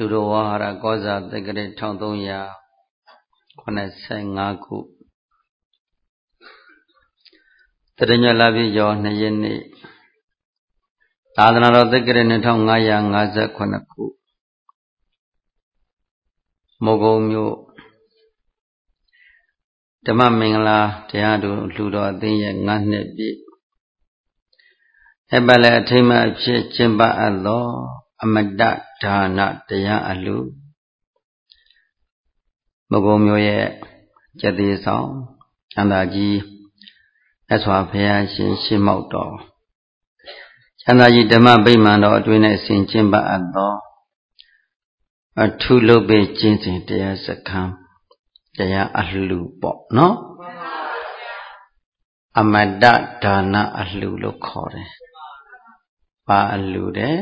လူတော်ဝါဟာရကောဇာတက္ကရာ1385ခုတရညလပြည့်ကျော်2ရက်နေ့သာသနာတော်တက္ကရာ2558ခုမောဂုံမြို့ဓမ္မမင်္ဂလာတရားတော်လူတော်အသင်းရဲ့9နှစ်ပြည့်အပလည်းအထိမ်းအမှတ်အဖြစ်ကျင်းပအပ်သောအမတဒါနတရားအလှမဂုံမျိုးရဲ့ကျက်သေးဆောင်ချမ်းသာကြီးမြတ်စွာဘုရားရှင်ရှင်းမောက်တော်ချမ်းသာကြီးဓမ္မဗိမာန်တော်အတွင်း၌ဆင်ကျင်းပအပ်သောအထုလုပ်ပေကျင့်စဉ်တရားစခန်းတရားအလှပေါ့နော်အမတဒါနအလှလို့ခေါ်တယ်ဘာအလှတဲ့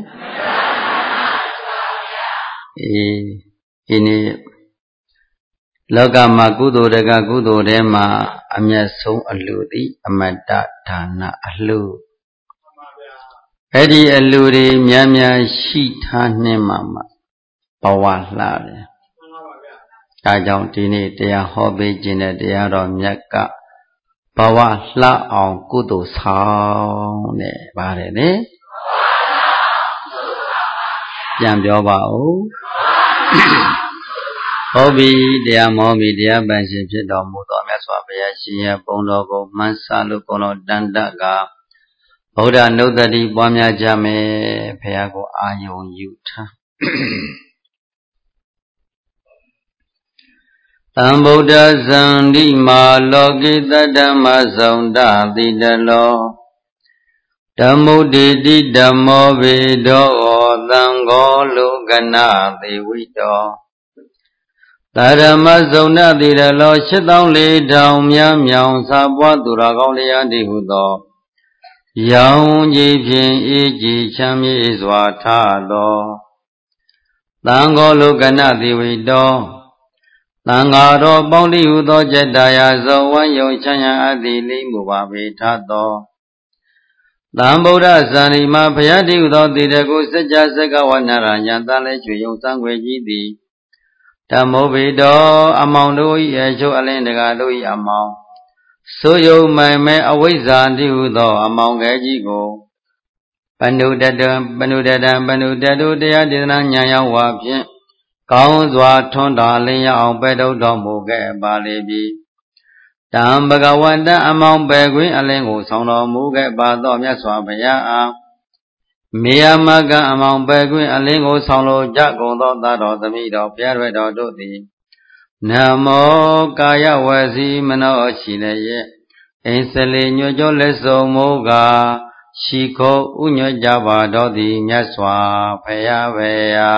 ဒီနေ့လောကမှာကုသိုလ်တကကုသိုလ်ထဲမှာအမျက်ဆုံးအလှသည်အမတဒါနအလှအဲ့ဒီအလှတွေများများရှိထားနှင်းမှာဘဝလှတယ်ဒါကြောင့်ဒီနေ့တရားဟောပေးခြင်းတဲ့တရားတော်မြတ်ကဘဝလှအောင်ကုသိုလ်ဆောင်တဲ့ပါတယ်လေပြန်ပြောပါဦးဟုတ်ပြီတရားမောပြီတရားပန်ရှင်ဖြစ်တော်မူသောမြတ်စွာဘုရားရှင်ရဲ့ပုံတော်ကိုမှန်းဆလို့ကိုယ်တော်တန်တကဗုဒ္ဓနုတ္တိပွားများကြမယ်ဘုရားကိုအာယုံယူထားသံဗုဒ္ဓဇန္တိမာလောကိတ္တဓမ္မဇုံတတိတလောဓမ္မုဒိတိဓမ္မောဝေဒောသံဃောလောကနာသေဝိတောသာဓမ္မဇုံတတိတလော84,000မြတ်မြောင်စာပွားသူတော်ကောင်းလျာတိဟုသောရောင်ကြီးဖြင့်အေးကြည်ချမ်းမြေ့စွာထသောသံဃောလောကနာသေဝိတောသံဃာတော်ပေါင်းတိဟုသောကျက်တရားဇောဝံယုံချမ်းရအပ်သည်လိမ့်မူပါပေထသောသံဗုဒ္ဓဇာတိမှာဘုရားတိဟုသောတေတကုစัจ जा စက္ကဝနာရယံတန်လဲကျွေယုံစံွယ်ကြီးသည်ဓမ္မောဘိတောအမောင်တို့၏အချုပ်အလင်းတကာတို့၏အမောင်ဆိုယုံမိုင်မဲအဝိဇ္ဇာတိဟုသောအမောင်ငယ်ကြီးကိုပဏုတတံပဏုတတုတရားဒေသနာဉာဏ်ရောက်ဝါဖြင့်ကောင်းစွာထွန်းတော်လင်းရအောင်ပဲ့ထုတ်တော်မူခဲ့ပါလေပြီတံဘဂဝန္တအမောင်ပဲခွင်းအလင်းကိုဆောင်တော်မူခဲ့ပါသောမြတ်စွာဘုရားအားမေယမကအမောင်ပဲခွင်းအလင်းကိုဆောင်လိုကြကုန်သောသာတော်သမီးတော်ဘုရားရွယ်တော်တို့သည်နမောကာယဝစီမနောရှိလည်းရဲ့အိမ်စလေးညွတ်ကြောလက်စုံမိုးကရှိခိုးဥညွတ်ကြပါတော်သည်မြတ်စွာဘုရားဘေယာ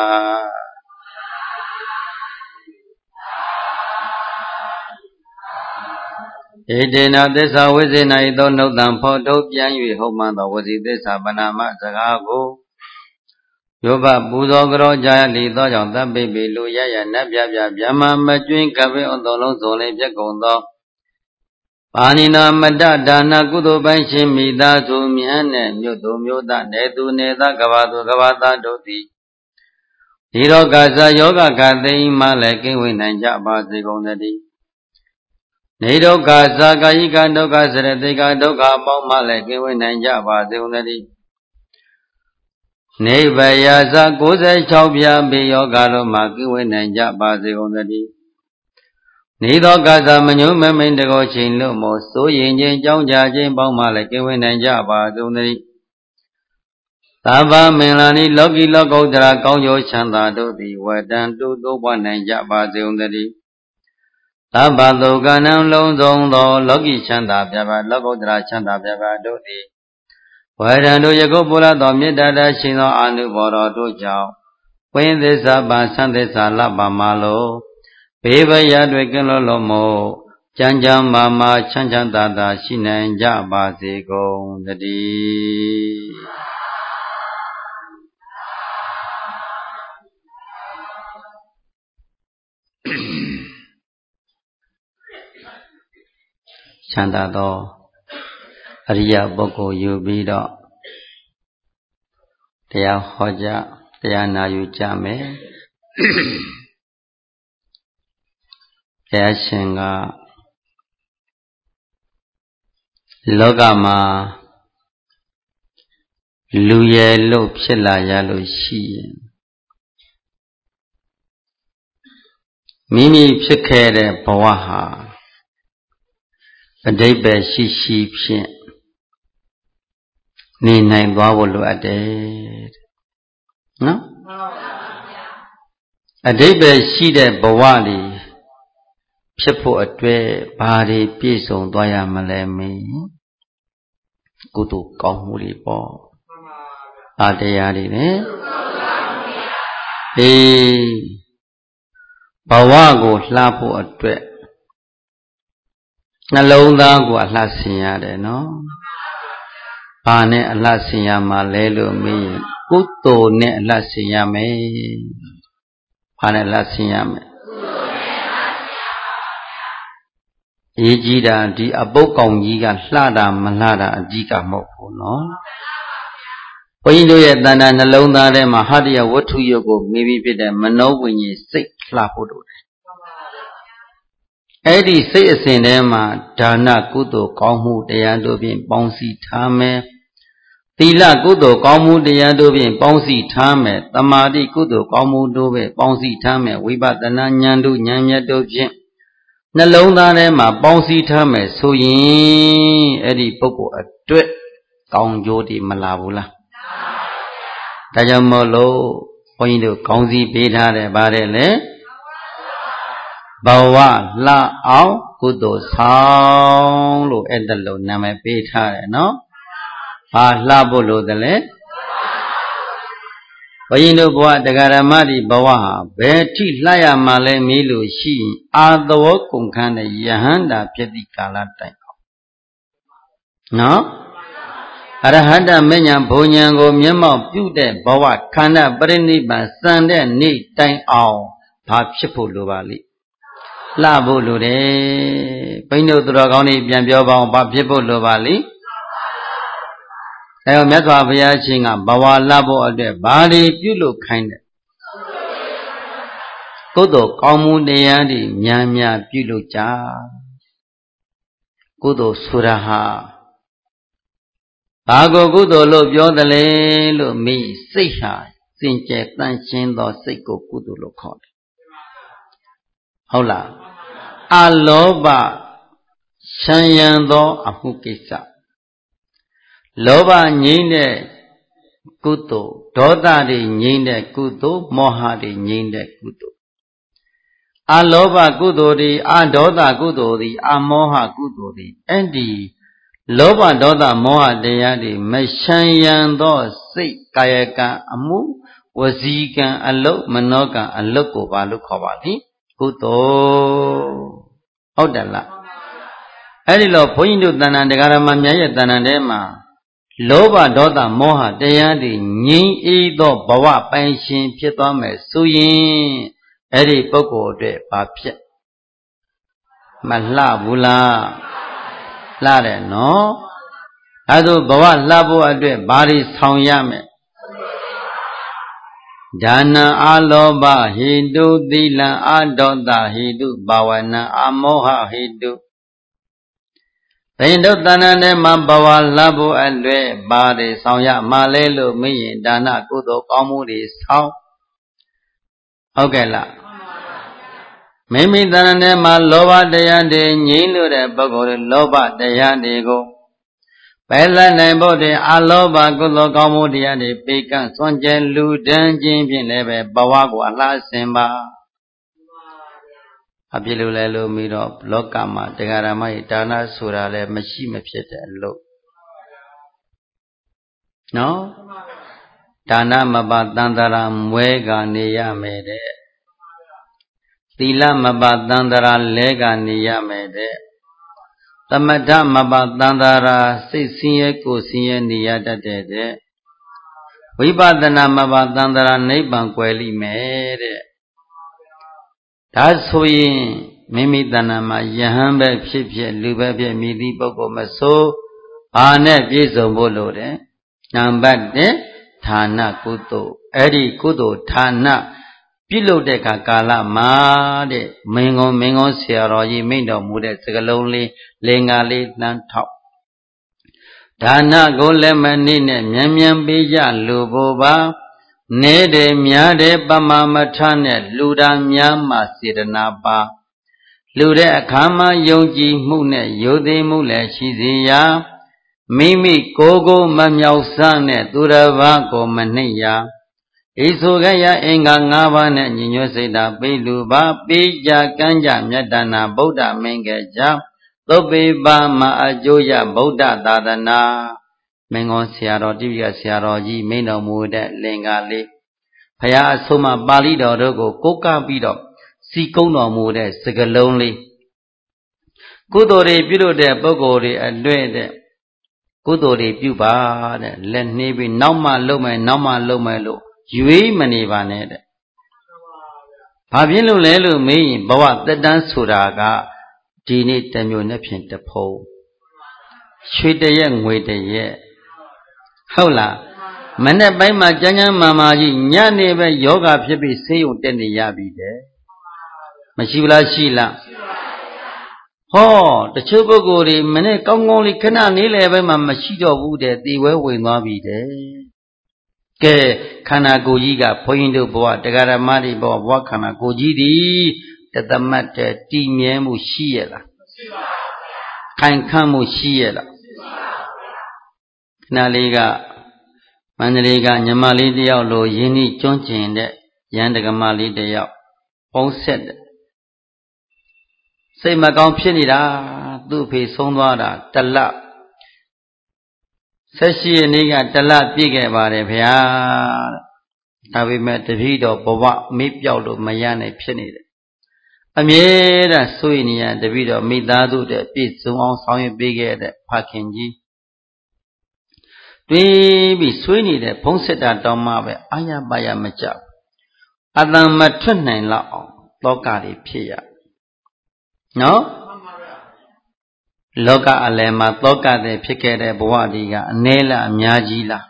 ဧတေနသစ္စာဝိဇ္ဇေနဤသောနှုတ်တံဖော်ထုတ်ပြန်၍ဟုတ်မှန်သောဝစီသစ္စာပဏာမစကားကိုယောဘပူဇော်ကြောကြာလီသောကြောင့်သဗ္ဗေပိလူရရနတ်ပြပြဗျမမကျွင်းကပ္ပေအတော်လုံးစုံလေးပြက်ကုန်သောပါဏိနာမတ္တဒါနကုသိုလ်ပိုင်းရှင်မိသားစုမြန်းနဲ့မြို့သူမြို့သားနေသူနေသားကဘာသူကဘာသားတို့သည်ဒီရောဂဇာယောဂကသိမ့်မှလည်းကင်းဝေးနိုင်ကြပါစေကုန်သတည်းနေဒုက္ခဇာကာယိကဒုက္ခစရတိကဒုက္ခအပေါင်းမှလည်းကင်းဝေးနိုင်ကြပါစေကုန်သတည်းနေဗယာဇ96ပြားပေယောဂတို့မှကင်းဝေးနိုင်ကြပါစေကုန်သတည်းနေသောကသမညုမမိန်တကောချိန်လို့မို့စိုးရင်ချင်းကြောင်းကြခြင်းပေါင်းမှလည်းကင်းဝေးနိုင်ကြပါစေကုန်သတည်းသဗ္ဗမင်္ဂလာနိလောကီလောကုတ္တရာကောင်းကျိုးချမ်းသာတို့သည်ဝတံတုတိုးပွားနိုင်ကြပါစေကုန်သတည်းသဗ္ဗသုကနံလုံးစုံသောလောကီချမ်းသာပြပါလောကုတ္တရာချမ်းသာပြပါတို့သည်ဝရံတို့ယခုပုရသောမေတ္တာတရှင်သောအာနုဘော်တော်တို့ကြောင့်ဝိသစ္စာပန်သံသစ္စာလပ္ပမလိုဘေးဘယတွေကင်းလို့မို့ကြံကြံမာချမ်းချမ်းသာသာရှိနိုင်ကြပါစေကုန်သတည်းချမ်းသာသောအရိယပုဂ္ဂိုလ်ယူပြီးတော့တရားဟောကြတရားနာယူကြမယ်ဘုရားရှင်ကလောကမှာလူရယ်လို့ဖြစ်လာရလို့ရှိရင်မိမိဖြစ်ခဲ့တဲ့ဘဝဟာအဓိပ္ပာယ်ရှိရှိဖြင့်နေနိုင်သွားဖို့လိုအပ်တယ်နော်အဓိပ္ပာယ်ရှိတဲ့ဘဝလေးဖြစ်ဖို့အတွက်ဘာတွေပြည့်စုံသွားရမလဲမင်းကုသိုလ်ကောင်းမှုတွေပေါ့အားတရားတွေနဲ့ဘဝကိုလှဖို့အတွက်နှလုံးသားကိုအလှဆင်ရတယ်နော်ဘာနဲ့အလှဆင်ရမှာလဲလို့မေးရင်ကုသိုလ်နဲ့အလှဆင်ရမယ်ဘာနဲ့အလှဆင်ရမယ်ရေးကြည့်တာဒီအပုပ်ကောင်ကြီးကလှတာမလှတာအဓိကမဟုတ်ဘူးနော်ဘုန်းကြီးတို့ရဲ့တဏ္ဍာနှလုံးသားထဲမှာဟာတရားဝတ္ထုရုပ်ကိုမိမိဖြစ်တဲ့မနောဝိညာဉ်စိတ်လှဖို့တို့တယ်အဲ့ဒီစိတ်အစဉ်ထဲမှာဒါနကုသိုလ်ကောင်းမှုတရားတို့ဖြင့်ပေါင်းစည်းထားမယ်သီလကုသိုလ်ကောင်းမှုတရားတို့ဖြင့်ပေါင်းစည်းထားမယ်သမာဓိကုသိုလ်ကောင်းမှုတို့ဖြင့်ပေါင်းစည်းထားမယ်ဝိပဿနာဉာဏ်တို့ဉာဏ်မြတ်တို့ဖြင့်နှလုံးသားထဲမှာပေါင်းစည်းထားမယ်ဆိုရင်အဲ့ဒီပုဂ္ဂိုလ်အတွက်ကောင်းကျိုးတွေမလာဘူးလားဒါကြောင့်မို့လို့ဘုန်းကြီးတို့ကောင်းစည်းပေးထားတယ်ဗါတယ်လေဘဝလှအောင်ကုသိုလ်ဆောင်လို့အဲ့ဒါလို့နာမည်ပေးထားတယ်နော်ဘာလှဖို့လို့တလဲဘုရင်တို့ဘဝတရားဓမ္မဒီဘဝဟာဘယ်ထိလှရမှာလဲမေးလို့ရှိရင်အာသဝကုန်ခန်းတဲ့ယဟန္တာဖြစ်သည့်ကာလတိုင်အောင်နော်အရဟတမဉ္ဇဉ်ဘုံဉဏ်ကိုမျက်မှောက်ပြုတဲ့ဘဝခန္ဓာပရိနိဗ္ဗာန်စံတဲ့နေ့တိုင်အောင်ဘာဖြစ်ဖို့လိုပါလိလှဖို့လိုတယ်ဘိန်းတို့သူတော်ကောင်းတွေပြန်ပြောပါအောင်ဘာဖြစ်ဖို့လိုပါလိအဲတော့မြတ်စွာဘုရားရှင်ကဘဝလှဖို့အတွက်ဘာတွေပြုလုပ်ခိုင်းတယ်ကုသိုလ်ကောင်းမှုတရားတွေများများပြုလုပ်ကြကုသိုလ်ဆိုတာဟာဘာကိုကုသိုလ်လို့ပြောတယ်လဲလို့မိစိတ်ဟာစင်ကြယ်တန့်ရှင်းသောစိတ်ကိုကုသိုလ်လို့ခေါ်တယ်ဟုတ်လားအလောဘရှမ်းရံသောအမှုကိစ္စလောဘငြိမ့်တဲ့ကုသိုလ်ဒေါသတွေငြိမ့်တဲ့ကုသိုလ်မောဟတွေငြိမ့်တဲ့ကုသိုလ်အလောဘကုသိုလ်တွေအဒေါသကုသိုလ်တွေအမောဟကုသိုလ်တွေအဲ့ဒီလောဘဒေါသမောဟတရားတွေမရှမ်းရံသောစိတ်ကာယကံအမှုဝစီကံအလုတ်မနောကံအလုတ်ကိုဘာလို့ခေါ်ပါလိကုသိုလ်ဟုတ်တယ်လားအဲ့ဒီလိုဘုန်းကြီးတို့တဏ္ဍာတရားဓမ္မများရဲ့တဏ္ဍာထဲမှာလောဘဒေါသမောဟတရားတွေငြိမ်းအေးသောဘဝပိုင်ရှင်ဖြစ်သွားမယ်ဆိုရင်အဲ့ဒီပုဂ္ဂိုလ်အတွက်ဘာဖြစ်မလှဘူးလားလှတယ်နော်အဲဒါဘဝလှဖို့အတွက်ဘာတွေဆောင်ရမယ်ဒါနအလောဘဟိတုသီလအဒေါသဟိတုဘာဝနာအမောဟဟိတုဘိန္ဒုတဏ္ဍာထဲမှာဘဝလှဖို့အတွက်ဘာတွေဆောင်ရမှာလဲလို့မေးရင်ဒါနကုသိုလ်ကောင်းမှုတွေဆောင်ဟုတ်ကဲ့လားမိမိတဏ္ဍာထဲမှာလောဘတရားတွေငြိမ်းလို့တဲ့ပုဂ္ဂိုလ်လောဘတရားတွေကိုပယ်လတ်နိုင်ဖို့တဲ့အလောဘကုသိုလ်ကောင်းမှုတရားတွေပေကန့်စွန့်ကြဲလူဒန်းခြင်းဖြင့်လည်းပဲဘဝကိုအလှဆင်ပါအဖြစ်လို့လဲလို့ပြီးတော့လောကမှာတရားဓမ္မရဲ့ဒါနဆိုတာလည်းမရှိမဖြစ်တဲ့အလုပ်နော်ဒါနမပသန္တရာမွဲကနေရမယ်တဲ့သီလမပသန္တရာလဲကနေရမယ်တဲ့သမထမပသန္တရာစိတ်ဆင်းရဲကိုယ်ဆင်းရဲနေရတတ်တဲ့ဝိပဿနာမပသန္တရာနိဗ္ဗာန်ကွယ်လိမယ်တဲ့ဒါဆိုရင်မိမိတဏ္ဍာမှာယဟန်ပဲဖြစ်ဖြစ်လူပဲဖြစ်မိသည့်ပုဂ္ဂိုလ်မဆိုဘာနဲ့ပြည့်စုံဖို့လိုတယ်နံပါတ်1ဌာနကုသိုလ်အဲ့ဒီကုသိုလ်ဌာနပြုလုပ်တဲ့အခါကာလမှာတဲ့မင်းကုန်းဆရာတော်ကြီးမိန့်တော်မူတဲ့စကားလုံးလေးလင်္ကာလေးတန်းထောက်ဒါနကိုလည်းမနည်းနဲ့မြန်ပေးကြလူဖို့ပါနေတယ်များတယ်ပမာမထနဲ့လူတာများမှစေတနာပါလူတဲ့အခါမှာယုံကြည်မှုနဲ့ယုံသိမှုလည်းရှိစေရာမိမိကိုမမြောက်စနဲ့သူတစ်ပါးကိုမနှိမ့်ရာဤဆိုခဲ့ရအင်္ဂါ၅ပါးနဲ့ညီညွတ်စိတ်ဓာတ်ပိလူပါပေးကြကမ်းကြမြတ်တနာဗုဒ္ဓမင်းကကြသုတ်ပေပါမအကျိုးရဗုဒ္ဓသာသနာမင်းကုန်းဆရာတော်တိပိကဆရာတော်ကြီးမိန့်တော်မူတဲ့လင်္ကာလေးဘုရားအဆုံးအမပါဠိတော်တို့ကိုကိုးကားပြီးတော့စီကုံးတော်မူတဲ့စကားလုံးလေးကုသိုလ်တွေပြုလို့တဲ့ပုဂ္ဂိုလ်တွေအတွေ့တဲ့ကုသိုလ်တွေပြုပါတဲ့လက်နှေးပြီးနောက်မှလုပ်မယ်လို့ရွေးမနေပါနဲ့တဲ့ဘာဖြစ်လို့လဲလို့မေးရင်ဘဝတက်တန်းဆိုတာကဒီနေ့တစ်မျိုးနဲ့ဖြင့်တဖုံရွှေတရက်ငွေတရက်ဟုတ်လားမနေ့ပိုင်းမှာကျမ်းမာကြီးညနေပဲယောဂဖြစ်ပြီးဆေးရုံတက်နေရပြီတဲ့မရှိဘူးလားရှိလားဟောတချို့ပုဂ္ဂိုလ်တွေမနေ့ကောင်းလေးခဏနေလေပဲမှမရှိတော့ဘူးတဲ့သေဝဲဝင်သွားပြီတဲ့ကဲခန္ဓာကိုယ်ကြီးကဘုန်းကြီးတို့ဘဝတရားဓမ္မတွေဘဝခန္ဓာကိုယ်ကြီးသည်တသမတ်တဲ့တည်မြဲမှုရှိရဲ့လားမရှိပါဘူးဗျာခိုင်ခန့်မှုရှိရဲ့လားမရှိပါဘူးဗျာခဏလေးကမန္တလေးကညီမလေးတယောက်လိုရင်းနှီးကျွမ်းကျင်တဲ့ရန်တကမလေးတယောက်ပုံဆက်တဲ့စိတ်မကောင်းဖြစ်နေတာသူ့အဖေဆုံးသွားတာတလ18ရက်နေ့ကတလပြည့်ခဲ့ပါတယ်ဗျာဒါပေမဲ့တပည့်တော်ဘဝမေ့ပြောက်လို့မရနိုင်ဖြစ်နေတယ်အမြဲတမ်းစိုးရိမ်နေရတပည့်တော်မိသားစုတဲ့ပြည့်စုံအောင်ဆောင်ရွက်ပေးခဲ့တဲ့ဖခင်ကြီးတွေးပြီးဆွေးနေတဲ့ဘုံစစ်တာတောင်းမှပဲအာရပါရမကြောက်အတန်မထွက်နိုင်လောက်အောင်လောကတွေဖြစ်ရနော်လောကအလယ်မှာသောကတဲ့ဖြစ်ခဲ့တဲ့ဘဝဒီကအနည်းလားအများကြီးလား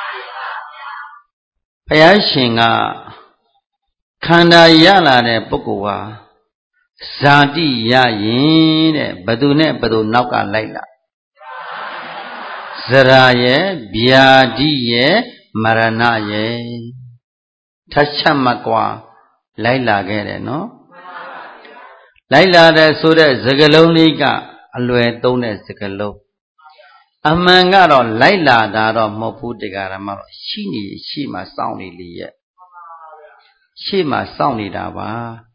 ဘုရားရှင်ကခန္ဓာရလာတဲ့ပုဂ္ဂိုလ်ဟာဇာတိရရင်တဲ့ဘသူနဲ့ဘသူနောက်ကလိုက်လာဇရာရဲ့ဗျာတိရဲ့မရဏရဲ့ထပ်ချက်မကွာလိုက်လာခဲ့တယ်နော်လိုက်လာတဲ့ဆိုတဲ့စကားလုံးလေးကအလွယ်သုံးတဲ့စကားလုံးအမှန်ကတော့လိုက်လာတာတော့မဟုတ်ဘူးတရားဓမ္မတော့ရှိနေရှိမှစောင့်နေလေရဲ့ရှိမှစောင့်နေတာပါ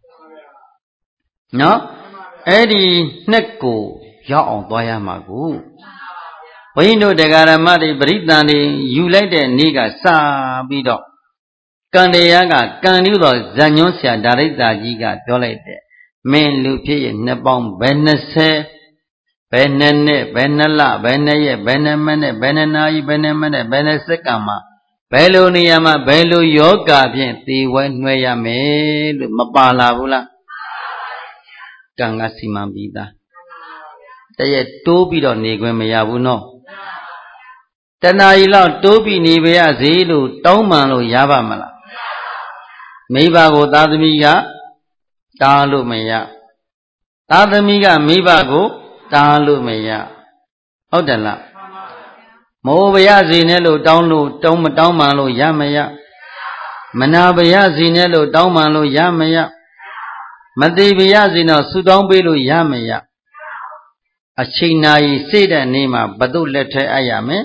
နော်အဲ့ဒီနှစ်ကိုရောက်အောင်သွားရမှာကိုဘုန်းကြီးတို့တရားဓမ္မတွေပရိသန်တွေယူလိုက်တဲ့နေ့ကစပြီးတော့ကံတရားကကံလို့တော့ဇညွန်းဆရာဒါရိတ္တာကြီးကပြောလိုက်တဲ့မင်းလူဖြစ်ရဲ့နှစ်ပေါင်းဘယ်20ဘယ်နှစ်နှစ်ဘယ်နှစ်လဘယ်နှစ်ရက်ဘယ်နှစ်မိနစ်ဘယ်နှစ်နာရီဘယ်နှစ်မိနစ်ဘယ်နှစ်စက္ကန့်မှာဘယ်လိုနေရာမှာဘယ်လိုယောဂဖြင့်သေဝဲနှွှဲရမယ်လို့မပါလာဘူးလားကံကစီမံပြီးသားတရက်တိုးပြီးတော့နေခွင့်မရဘူးနော်တဏှာကြီးလောက်တိုးပြီးနေပါရစေလို့တောင်းပန်လို့ရပါမလားမိဘကိုသာသမီကတားလို့မရသာသမီကမိဘကိုတားလို့မရဟုတ်တယ်လားမိုးပါရစေနဲ့လို့တောင်းမတောင်းပန်လို့ရမရမနာပါရစေနဲ့လို့တောင်းပန်လို့ရမရမသိပါရစေတော့ဆူတောင်းပေးလို့ရမရအချိန်နာရီစိတ်တဲ့နေ့မှာဘသူလက်ထဲအပ်ရမယ်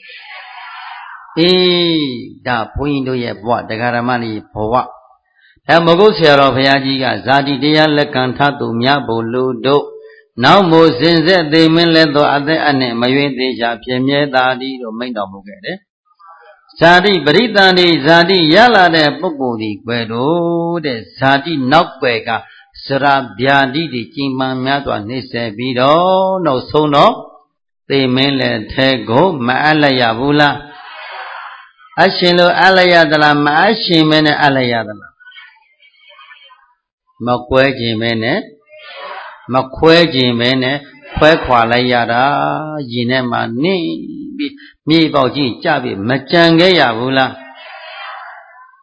ဒါဘုန်းကြီးတို့ရဲ့ဘဝတရားဓမ္မကြီးဘဝဒါမဂုတ်ဆရာတော်ဘုရားကြီးကဇာတိတရားလက်ခံထားသူများဘုလူတို့နောက်မို့စင်ဆက်သိမင်းလက်သောအသက်အနှင့်မရွေးသေးချာဖြစ်မြဲသာသည်လို့မိန့်တော်မူခဲ့တယ်ဇာတိပရိသန္တိဇာတိရလာတဲ့ပုဂ္ဂိုလ်ဒီကွယ်တို့တဲ့ဇာတိနောက်ွယ်ကစရာဗျာတိတွေကျင်ပန်းများစွာနှိမ့်ဆက်ပြီးတော့နောက်ဆုံးတော့သိမင်းလက်ထဲကိုမအပ်လိုက်ရဘူးလားအရှင်လို့အပ်လိုက်ရသလားမအရှင်မဲနဲ့အပ်လိုက်ရသလားမကွဲခြင်းမဲနဲ့မခွဲခြင်းမဲနဲ့ခွဲခွာလိုက်ရတာရင်ထဲမှာနင်းပြီးမြေပေါက်ကြီးကြပြီးမကြံခဲ့ရဘူးလားက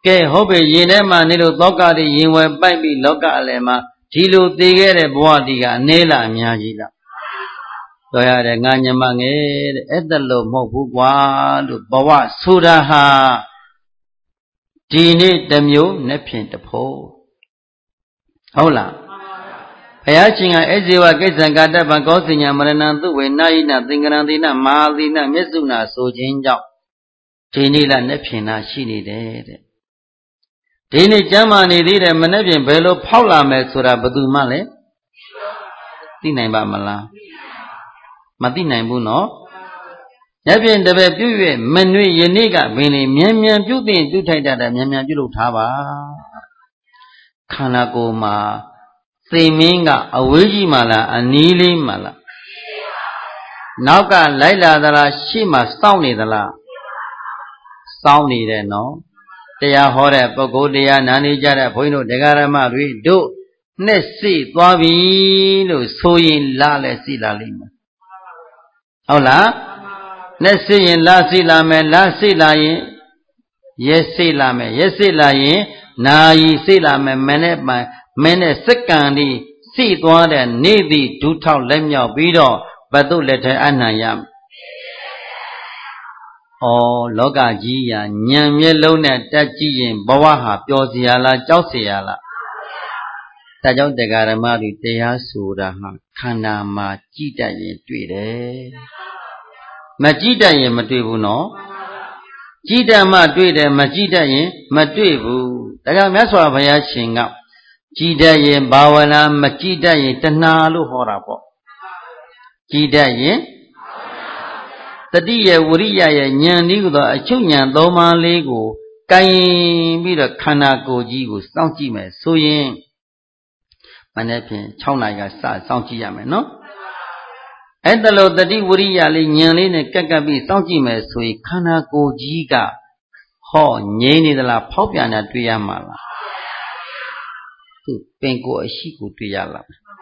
ကဲဟုတ်ပြီရင်ထဲမှာနေလို့သောကတွေရင်ဝယ်ပိုက်ပြီးလောကအလယ်မှာဒီလိုသိခဲ့တဲ့ဘဝဒီကအနည်းလားအများကြီးလားတော်ရတယ်ငါညမငယ်တဲ့အဲ့ဒါလို့မဟုတ်ဘူးကွာလို့ဘဝဆိုတာဟာဒီနေ့တစ်မျိုးနဲ့ဖြင့်တစ်ဖို့ဟုတ်လားဘုရားရှင်ကဧဇေဝကိစ္စံကာတပံကောစဉ္ညာမရဏံသူဝေနာယိနသင်္ကရံတိနမဟာသီနမျက်စုနာဆိုခြင်းကြောင့်ဒီနေ့လားနဲ့ဖြင့်နာရှိနေတယ်တဲ့ဒီနေ့ကျမ်းမာနေသေးတယ်မနဲ့ဖြင့်ဘယ်လိုဖောက်လာမယ်ဆိုတာဘယ်သူမှလည်းသိနိုင်ပါမလားမသိနိုင်ဘူးနော်ညဖြင့်တပည့်ပြု၍မနှွေယနေ့ကပင်လေမြန်မြန်ပြုသိပြုထိုက်တတ်တယ်မြန်မြန်ပြုလုပ်ထားပါခန္ဓာကိုယ်မှာသိမင်းကအဝေးကြီးမှလားအနီးလေးမှလားနောက်ကလိုက်လာသလားရှေ့မှာစောင့်နေသလားစောင့်နေတယ်နော်တရားဟောတဲ့ပုဂ္ဂိုလ်တရားနာနေကြတဲ့ဘုန်းကြီးတို့တရားဓမ္မတွေတို့နဲ့စိသွားပြီလို့ဆိုရင်လာလဲစိလာလိမ့်မယ်ဟုတ်လားနဲ့စိရင်လာစိလာမယ်လာစိလာရင်ရဲစိလာမယ်ရဲစိလာရင်နာယီစိလာမယ်မနဲ့ပိုင်မင်းနဲ့စက္ကန့်ဒီစိသွားတဲ့နေ့သည်ဒုထောက်လက်မြောက်ပြီးတော့ဘတ်တို့လက်ထဲအနှံရမယ်လောကကြီးရာညံမျက်လုံးနဲ့တက်ကြည့်ရင်ဘဝဟာပျော်စရာလားကြောက်စရာလားဒါကြောင့်တရားဓမ္မတွေတရားဆိုတာဟာခန္ဓာမှာကြည်တတ်ရင်တွေ့တယ်မကြည်တတ်ရင်မတွေ့ဘူးနော်ကြည်တတ်မှတွေ့တယ်မကြည်တတ်ရင်မတွေ့ဘူးဒါကြောင့်မြတ်စွာဘုရားရှင်ကကြည်တတ်ရင်ဘာဝနာမကြည်တတ်ရင်တဏှာလို့ဟောတာပေါ့ကြည်တတ်ရင်တတိယဝရိယရဲ့ဉာဏ်ဤသို့အချုပ်ဉာဏ်သုံးပါးလေးကိုကိုင်ပြီးတော့ခန္ဓာကိုယ်ကြီးကိုစောင့်ကြည့်မယ်ဆိုရင်မနေ့ဖြင့်6နာရီကစစောင့်ကြည့်ရမယ်နော်အဲ့ဒါလို့တတိဝရိယလေးဉာဏ်လေးနဲ့ကက်ကပ်ပြီးစောင့်ကြည့်မယ်ဆိုရင်ခန္ဓာကိုယ်ကြီးကဟောငြိမ့်နေသလားဖောက်ပြန်တာတွေ့ရမှာလားသူပင်ကိုယ်အရှိကိုတွေ့ရလား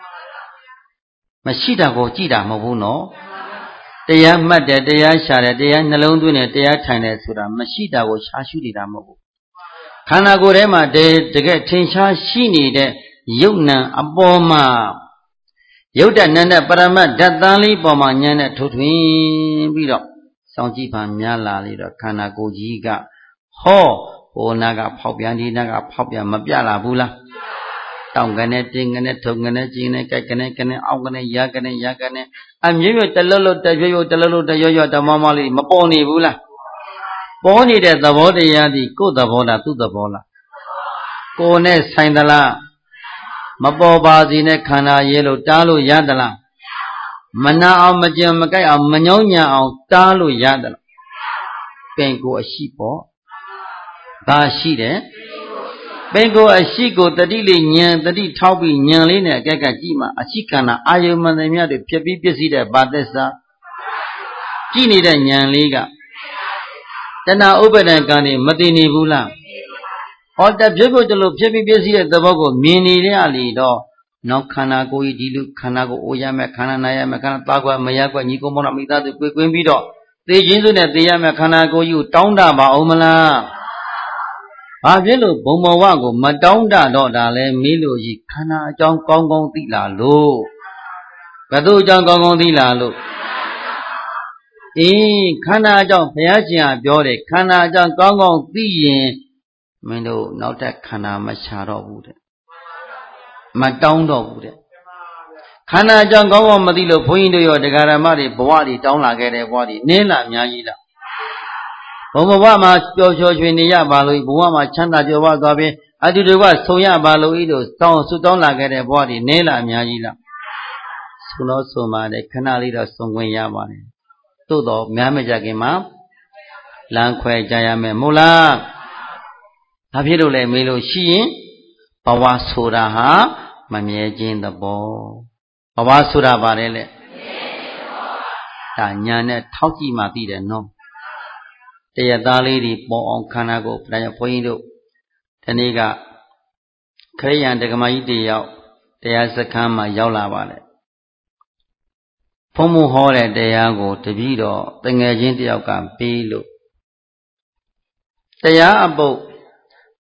မရှိတာကိုကြည့်တာမဟုတ်ဘူးနော်တရားမှတ်တယ်တရားရှာတယ်တရားနှလုံးသွင်းတယ်တရားထိုင်တယ်ဆိုတာမရှိတာကိုရှားရှုနေတာမဟုတ်ဘူးခန္ဓာကိုယ်ထဲမှာတကယ်ထင်ရှားရှိနေတဲ့ယုတ်နံအပေါ်မှာယုတ်တနန္တပရမတ်ဓာတ်သန်းလေးပေါ်မှာဉာဏ်နဲ့ထုတ်ထွင်းပြီးတော့စောင့်ကြည့်ပါများလာလေတော့ခန္ဓာကိုယ်ကြီးကဟိုနာကဖောက်ပြန်ဒီနာကဖောက်ပြန်မပြလာဘူးလားတောင်းကနေတင်းကနေထုံကနေကျင်းနေကြိုက်ကနေကနေအောက်ကနေရကနေရကနေအမြဲတမ်းတလွတ်လွတ်တရွရွတလွတ်လွတ်တရွရွတမမလေးမပေါ်နေဘူးလားပေါ်နေတဲ့သဘောတရားဒီကိုယ်သဘောလားသူ့သဘောလားကိုယ်နဲ့ဆိုင်သလားမပေါ်ပါစေနဲ့ခန္ဓာရဲလို့တားလို့ရသလားမနာအောင်မကြံမကြိုက်အောင်မညောင်းညံအောင်တားလို့ရသလားပင်ကိုအရှိပေါ့ဘာရှိတယ်ပင်ကိုအရှိကိုတတိလေးဉာဏ်တတိထောက်ပြီးဉာဏ်လေးနဲ့အကက်ကကြည့်မှအရှိခန္ဓာအာယုမန္တမြတ်တွေဖြစ်ပြီးပြည့်စည်တဲ့ဗာသစ္စာကြည့်နေတဲ့ဉာဏ်လေးကတဏှာဥပါဒံကံနေမသိနေဘူးလားဟောတဖြစ်ဖို့တလို့ဖြစ်ပြီးပြည့်စည်တဲ့သဘောကိုမြင်နေရလေတော့နောက်ခန္ဓာကိုယ်ကြီးဒီလိုခန္ဓာကိုအိုရမယ်ခန္ဓာနာရမယ်ခန္ဓာသားကွယ်မရကွယ်ညီကုန်းမောင်မိသားစုကွယ်ကွင်းပြီးတော့သေခြင်းစုနဲ့သေရမယ်ခန္ဓာကိုယ်ကြီးကိုတောင်းတပါအောင်မလားဘာဖြစ်လို့ဘုံဘဝကိုမတောင်းတတော့တာလဲမေးလို့ကြီးခန္ဓာအကြောင်းကောင်းကောင်းသိလာလို့ဘယ်သူအကြောင်းကောင်းကောင်းသိလာလို့ခန္ဓာအကြောင်းဘုရားရှင်ကပြောတယ်ခန္ဓာအကြောင်းကောင်းကောင်းသိရင်မင်းတို့နောက်ထပ်ခန္ဓာမရှာတော့ဘူးတဲ့မတောင်းတော့ဘူးတဲ့ခန္ဓာအကြောင်းကောင်းကောင်းမသိလို့ဘုန်းကြီးတို့ရောတရားဓမ္မတွေဘဝတွေတောင်းလာခဲ့တဲ့ဘဝတွေနင်းလာအများကြီးလားဘုံဘဝမှာပျော်ရွှင်ရွှင်နေရပါလို့ဘဝမှာချမ်းသာကြွယ်ဝသွားပြီးအတူတူကဆုံရပါလို့ဤတို့တောင်းဆုတောင်းလာခဲ့တဲ့ဘဝတွေနင်းလာအများကြီးလားဆုလို့ဆိုပါတယ်ခဏလေးတော့ဆုံခွင့်ရပါတယ်သို့တော့များမကြခင်မှာလမ်းခွဲကြရမယ်မို့လားဘာဖြစ်လို့လဲမေးလို့ရှိရင်ဘဝဆိုတာဟာမမြဲခြင်းသဘောဘဝဆိုတာဗါတယ်လေဒါညာနဲ့ထောက်ကြည့်မှသိတယ်နော်တရားသားလေးတွေပေါ်အောင်ခန္ဓာကိုယ်ဒါကြောင့်ဘုန်းကြီးတို့ဒီနေ့ကခရိယံဒကမကြီးတယောက်တရားစခန်းမှာရောက်လာပါတယ်ဘုံမဟောတဲ့တရားကိုတပည့်တော်တငယ်ချင်းတယောက်ကပေးလို့တရားအပုပ်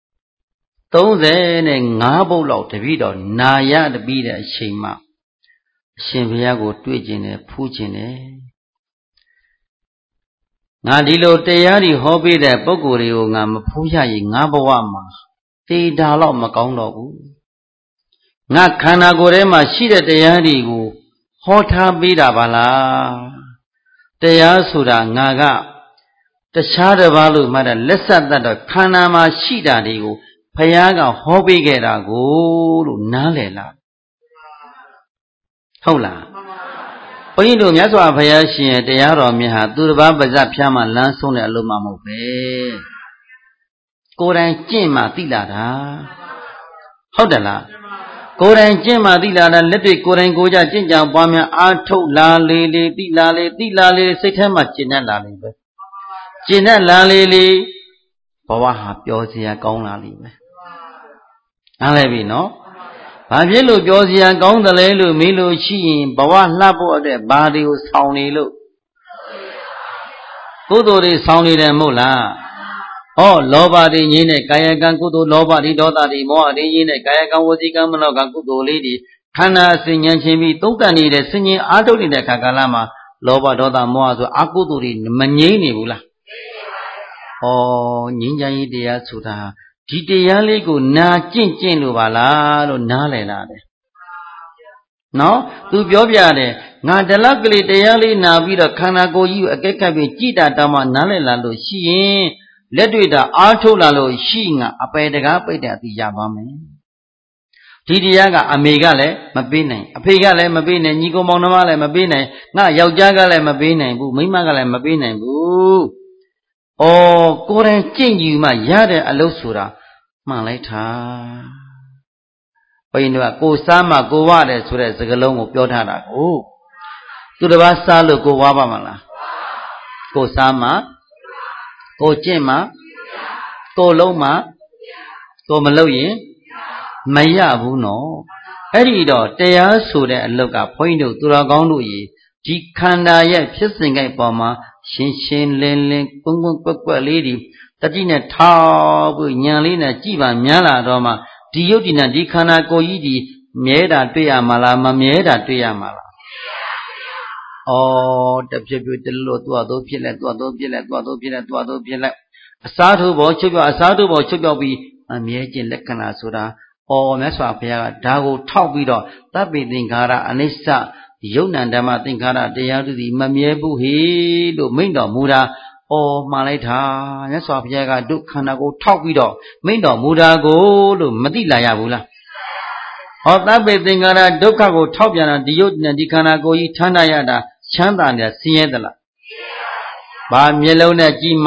35 ပုတ်လောက်တပည့်တော်နာရတပည့်တဲ့အချိန်မှာအရှင်ဘုရားကိုတွေ့ကျင်တယ်ဖူးကျင်တယ်ငါဒီလိုတရားတွေဟောပေးတဲ့ပုဂ္ဂိုလ်တွေကိုငါမဖူးရရင်ငါဘဝမှာသေတာတော့မကောင်းတော့ဘူးငါခန္ဓာကိုယ်ထဲမှာရှိတဲ့တရားတွေကိုဟောထားပေးတာပါလားတရားဆိုတာငါကတခြားတစ်ပါးလို့မှတ်တဲ့လက်ဆက်တတ်တော့ခန္ဓာမှာရှိတာတွေကိုဘုရားကဟောပေးခဲ့တာကိုလို့နားလည်လားဟုတ်လားဘုန်းကြီးတို့မြတ်စွာဘုရားရှင်ရဲ့တရားတော်မြတ်ဟာသူတစ်ပါးပါးစပ်ဖြားမှလမ်းဆုံးတဲ့အလုံးမမဟုတ်ပဲကိုယ်တိုင်ကျင့်မှသိလာတာဟုတ်တယ်လားကိုယ်တိုင်ကျင့်မှသိလာတာလက်တွေကိုယ်တိုင်ကိုယ်ကြကျင့်ကြံပွားများအားထုတ်လာလေလေသိလာလေစိတ်ထဲမှာကျင့်တတ်လာလေပဲကျင့်တတ်လာလေလေဘဝဟာပျော်စရာကောင်းလာလိမ့်မယ်နားလည်ပြီနော်ဘာဖြစ်လို့ပျော်စရာကောင်းတယ်လဲလို့မေးလို့ရှိရင်ဘဝလှဖို့အတွက်ဘာတွေကိုဆောင်နေလို့ကုသိုလ်တွေဆောင်နေတယ်မဟုတ်လားဟောလောဘတွေငြင်းတဲ့ကာယကံကုသိုလ်လောဘတွေဒေါသတွေမောဟတွေငြင်းတဲ့ကာယကံဝစီကံမနောကံကုသိုလ်လေးတွေခန္ဓာဆင်ញံခြင်းပြီးသုံးတန်နေတဲ့ဆင်ញင်အားထုတ်နေတဲ့ခါကာလမှာလောဘဒေါသမောဟဆိုအကုသိုလ်တွေမငြိမ့်နေဘူးလားဩငြိမ်းချမ်းရေးတရားဆိုတာဒီတရားလေးကိုနာကျင့်လို့ပါလားလို့နားလည်လာတယ်နော်သူပြောပြတယ်ငါတလက်ကလေးတရားလေးနာပြီးတော့ခန္ဓာကိုယ်ကြီးကိုအကဲခတ်ပြီးကြည်တာတောင်းမှနားလည်လာလို့ရှိရင်လက်တွေ့တာအားထုတ်လာလို့ရှိငါအပယ်တကားပိတ်တဲ့အတိရပါမယ်ဒီတရားကအမေကလည်းမပေးနိုင်အဖေကလည်းမပေးနိုင်ညီကောင်မောင်နှမလည်းမပေးနိုင်ငါယောက်ျားကလည်းမပေးနိုင်ဘူးမိန်းမကလည်းမပေးနိုင်ဘူးဩကိုယ်တိုင်ကြင့်ယူမှရတဲ့အလုပ်ဆိုတာမှန်လိုက်တာဘုရင်တို့ကကိုစားမှကိုဝတယ်ဆိုတဲ့စကားလုံးကိုပြောထားတာကိုသူတစ်ပါးစားလို့ကိုဝါပါမလားကိုစားမှကိုကျင့်မှကိုလုံးမှကိုမလုပ်ရင်မရဘူးနော်အဲ့ဒီတော့တရားဆိုတဲ့အလုပ်ကဘုန်းကြီးတို့သူတော်ကောင်းတို့ကြီးဒီခန္ဓာရဲ့ဖြစ်စဉ်ကြိုက်ပေါ်မှာရှင်းရှင်းလင်းလင်းကွန်းကွက်လေးဒီတတိနဲ့ထောက်ပြီးညံလေးနဲ့ကြည်ပါများလာတော့မှဒီယုတ်ဒီနဲ့ဒီခန္ဓာကိုယ်ကြီးဒီမြဲတာတွေ့ရမှာလားမမြဲတာတွေ့ရမှာလားတပြည့်ပြည့်တလို့သူ့အသို့ဖြစ်လိုက်သူ့အသို့ဖြစ်လိုက်အစားထိုးပေါ်ချုပ်ပြောက်အစားထိုးပေါ်ချုပ်ပြောက်ပြီးအမြဲခြင်းလက္ခဏာဆိုတာမြတ်စွာဘုရားကဒါကိုထောက်ပြီးတော့သဗ္ဗေသင်္ခါရအနိစ္စယုံ nant ဓမ္မသင်္ခါရတရားသူသည်မမြဲဘူးဟေလို့မိန့်တော်မူတာမှားလိုက်တာမြတ်စွာဘုရားကဒုခန္ဓာကိုထောက်ပြီးတော့မိန့်တော်မူတာကိုလို့မသိလာရဘူးလားသဗ္ဗေသင်္ခါရဒုက္ခကိုထောက်ပြန်တာဒီယုတ်နဲ့ဒီခန္ဓာကိုယ်ကြီးချမ်းသာရတာချမ်းသာနေတာဆင်းရဲသလားဘာမျက်လုံးနဲ့ကြည့်မှ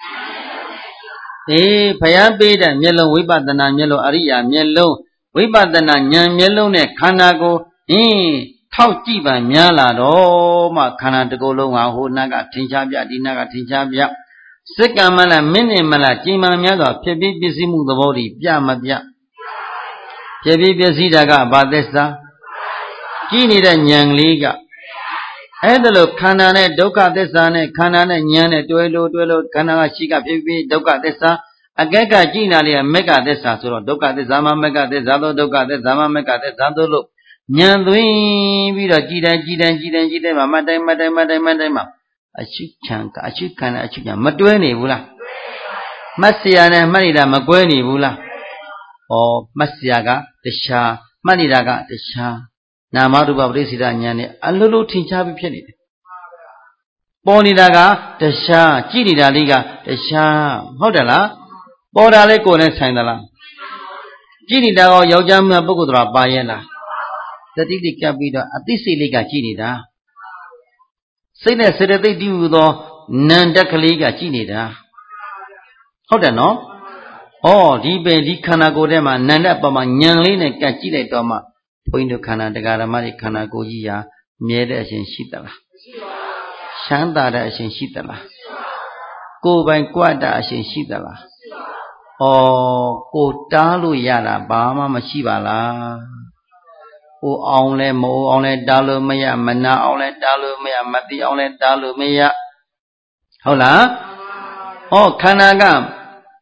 ဘုရားပေးတဲ့မျက်လုံးဝိပဿနာမျက်လုံးအရိယာမျက်လုံးဝိပဿနာဉာဏ်မျက်လုံးနဲ့ခန္ဓာကိုထောက်ကြည့်ပါများလာတော့မှခန္ဓာတစ်ခုလုံးဟာဟိုနာကထင်ရှားပြဒီနာကထင်ရှားပြစက္ကန့်မလားမိနစ်မလားချိန်မှန်များစွာဖြစ်ပြီးပြည့်စည်မှုသဘောတွေပြမပြဖြစ်ပြီးပြည့်စည်တာကဘာသစ္စာကြည့်နေတဲ့ဉာဏ်လေးကအဲ့ဒါလို့ခန္ဓာနဲ့ဒုက္ခသစ္စာနဲ့ခန္ဓာနဲ့ဉာဏ်နဲ့တွဲလို့ခန္ဓာကရှိကဖြစ်ပြီးဒုက္ခသစ္စာအကဲကကြည့်နာလေးကမက္ခသစ္စာဆိုတော့ဒုက္ခသစ္စာမှာမက္ခသစ္စာတို့ဒုက္ခသစ္စာမှာမက္ခသစ္စာတို့လို့ဉာဏ်သွင်းပြီးတော့ကြည်တိုင်းမှာမတိုင်းမှာအရှုခံကအရှုခံတဲ့အရှုခံမတွဲနေဘူးလားမှတ်เสียနဲ့မှတ်နေတာမကွဲနေဘူးလားမှတ်เสียကတခြားမှတ်နေတာကတခြားနာမရူပပရိစ္ဆေဒဉာဏ်နဲ့အလိုလိုထင်ရှားပြီးဖြစ်နေတယ်ပေါ်နေတာကတခြားကြည်နေတာလေးကတခြားဟုတ်တယ်လားပေါ်တာလေးကိုယ်နဲ့ဆိုင်သလားကြည်နေတာကောယောက်ျားမပုဂ္ဂိုလ်တော်ပါရဲ့လားသတိလေးကပ်ပြီးတော့အသိစိတ်လေးကကြည်နေတာစိတ်နဲ့စေတသိက်တည်ဟူသောနံတက်ကလေးကကြည်နေတာဟုတ်တယ်နော်ဒီခန္ဓာကိုယ်ထဲမှာနံတက်ပေါ်မှာဉာဏ်လေးနဲ့ကပ်ကြည့်လိုက်တော့မှဘုန်းကြီးတို့ခန္ဓာတရားဓမ္မတွေခန္ဓာကိုယ်ကြီးဟာမြဲတဲ့အရှင်ရှိသလားချမ်းသာတဲ့အရှင်ရှိသလားကိုယ်ပိုင်ကြွတဲ့အရှင်ရှိသလားကိုတားလို့ရတာဘာမှမရှိပါလားအောင်လဲမအောင်လဲတားလို့မရမနာအောင်လဲတားလို့မရမသိအောင်လဲတားလို့မရဟုတ်လားခန္ဓာက